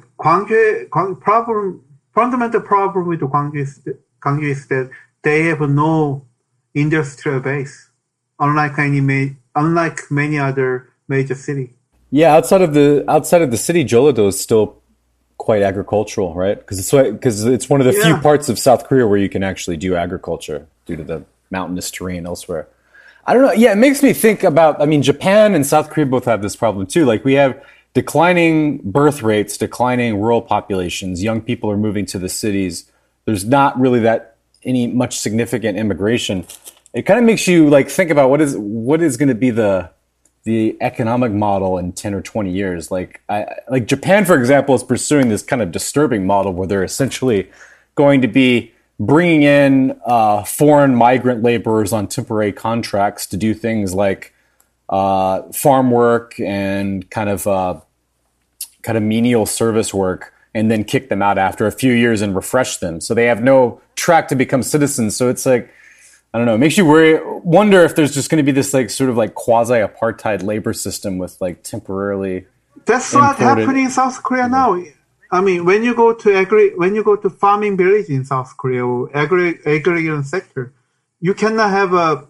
fundamental problem with the Gwangju is that they have no industrial base, unlike many other major cities. Yeah, outside of the city, Jeollado is still quite agricultural, right? Because it's one of the few parts of South Korea where you can actually do agriculture due to the mountainous terrain elsewhere. I don't know. Yeah, it makes me think about. I mean, Japan and South Korea both have this problem too. Like we have declining birth rates, declining rural populations. Young people are moving to the cities. There's not really much significant immigration. It kind of makes you like think about what is going to be the economic model in 10 or 20 years. Like Japan, for example, is pursuing this kind of disturbing model where they're essentially going to be bringing in foreign migrant laborers on temporary contracts to do things like farm work and kind of menial service work, and then kick them out after a few years and refresh them. So they have no track to become citizens. So it's like, I don't know, it makes you wonder if there's just going to be this like sort of like quasi-apartheid labor system with like temporarily. That's what's happening in South Korea now. I mean, when you go to farming village in South Korea or agrarian sector, you cannot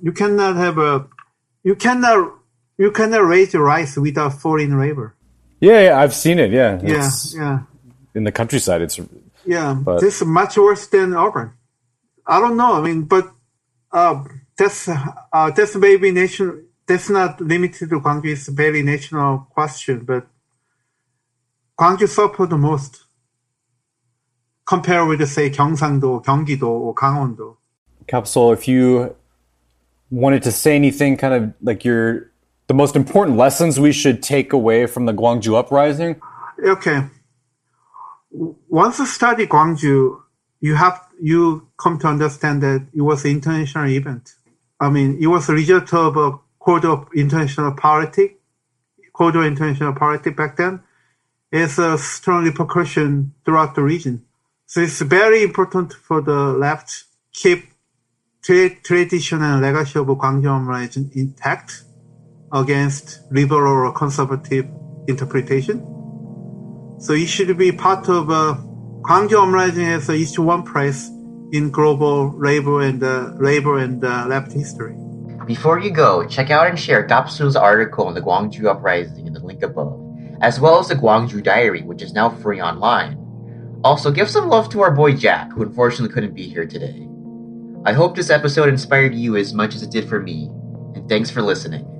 raise rice without foreign labor. Yeah, I've seen it. Yeah. Yeah. In the countryside, it's this is much worse than urban. I don't know. I mean, but that's maybe national. That's not limited to Gwangju. It's a very national question, but Gwangju suffered the most compared with, say, Gyeongsang-do, Gyeonggi-do, or Gangwon-do. Capsule, if you wanted to say anything, kind of like the most important lessons we should take away from the Gwangju uprising? Okay. Once you study Gwangju, you come to understand that it was an international event. I mean, it was a result of a code of international politics back then. It's a strong repercussion throughout the region. So it's very important for the left keep tradition and legacy of Gwangju uprising intact against liberal or conservative interpretation. So it should be part of Gwangju uprising has each one place in global labor and left history. Before you go, check out and share Gapsu's article on the Gwangju uprising in the link above. as well as the Gwangju Diary, which is now free online. Also, give some love to our boy Jack, who unfortunately couldn't be here today. I hope this episode inspired you as much as it did for me, and thanks for listening.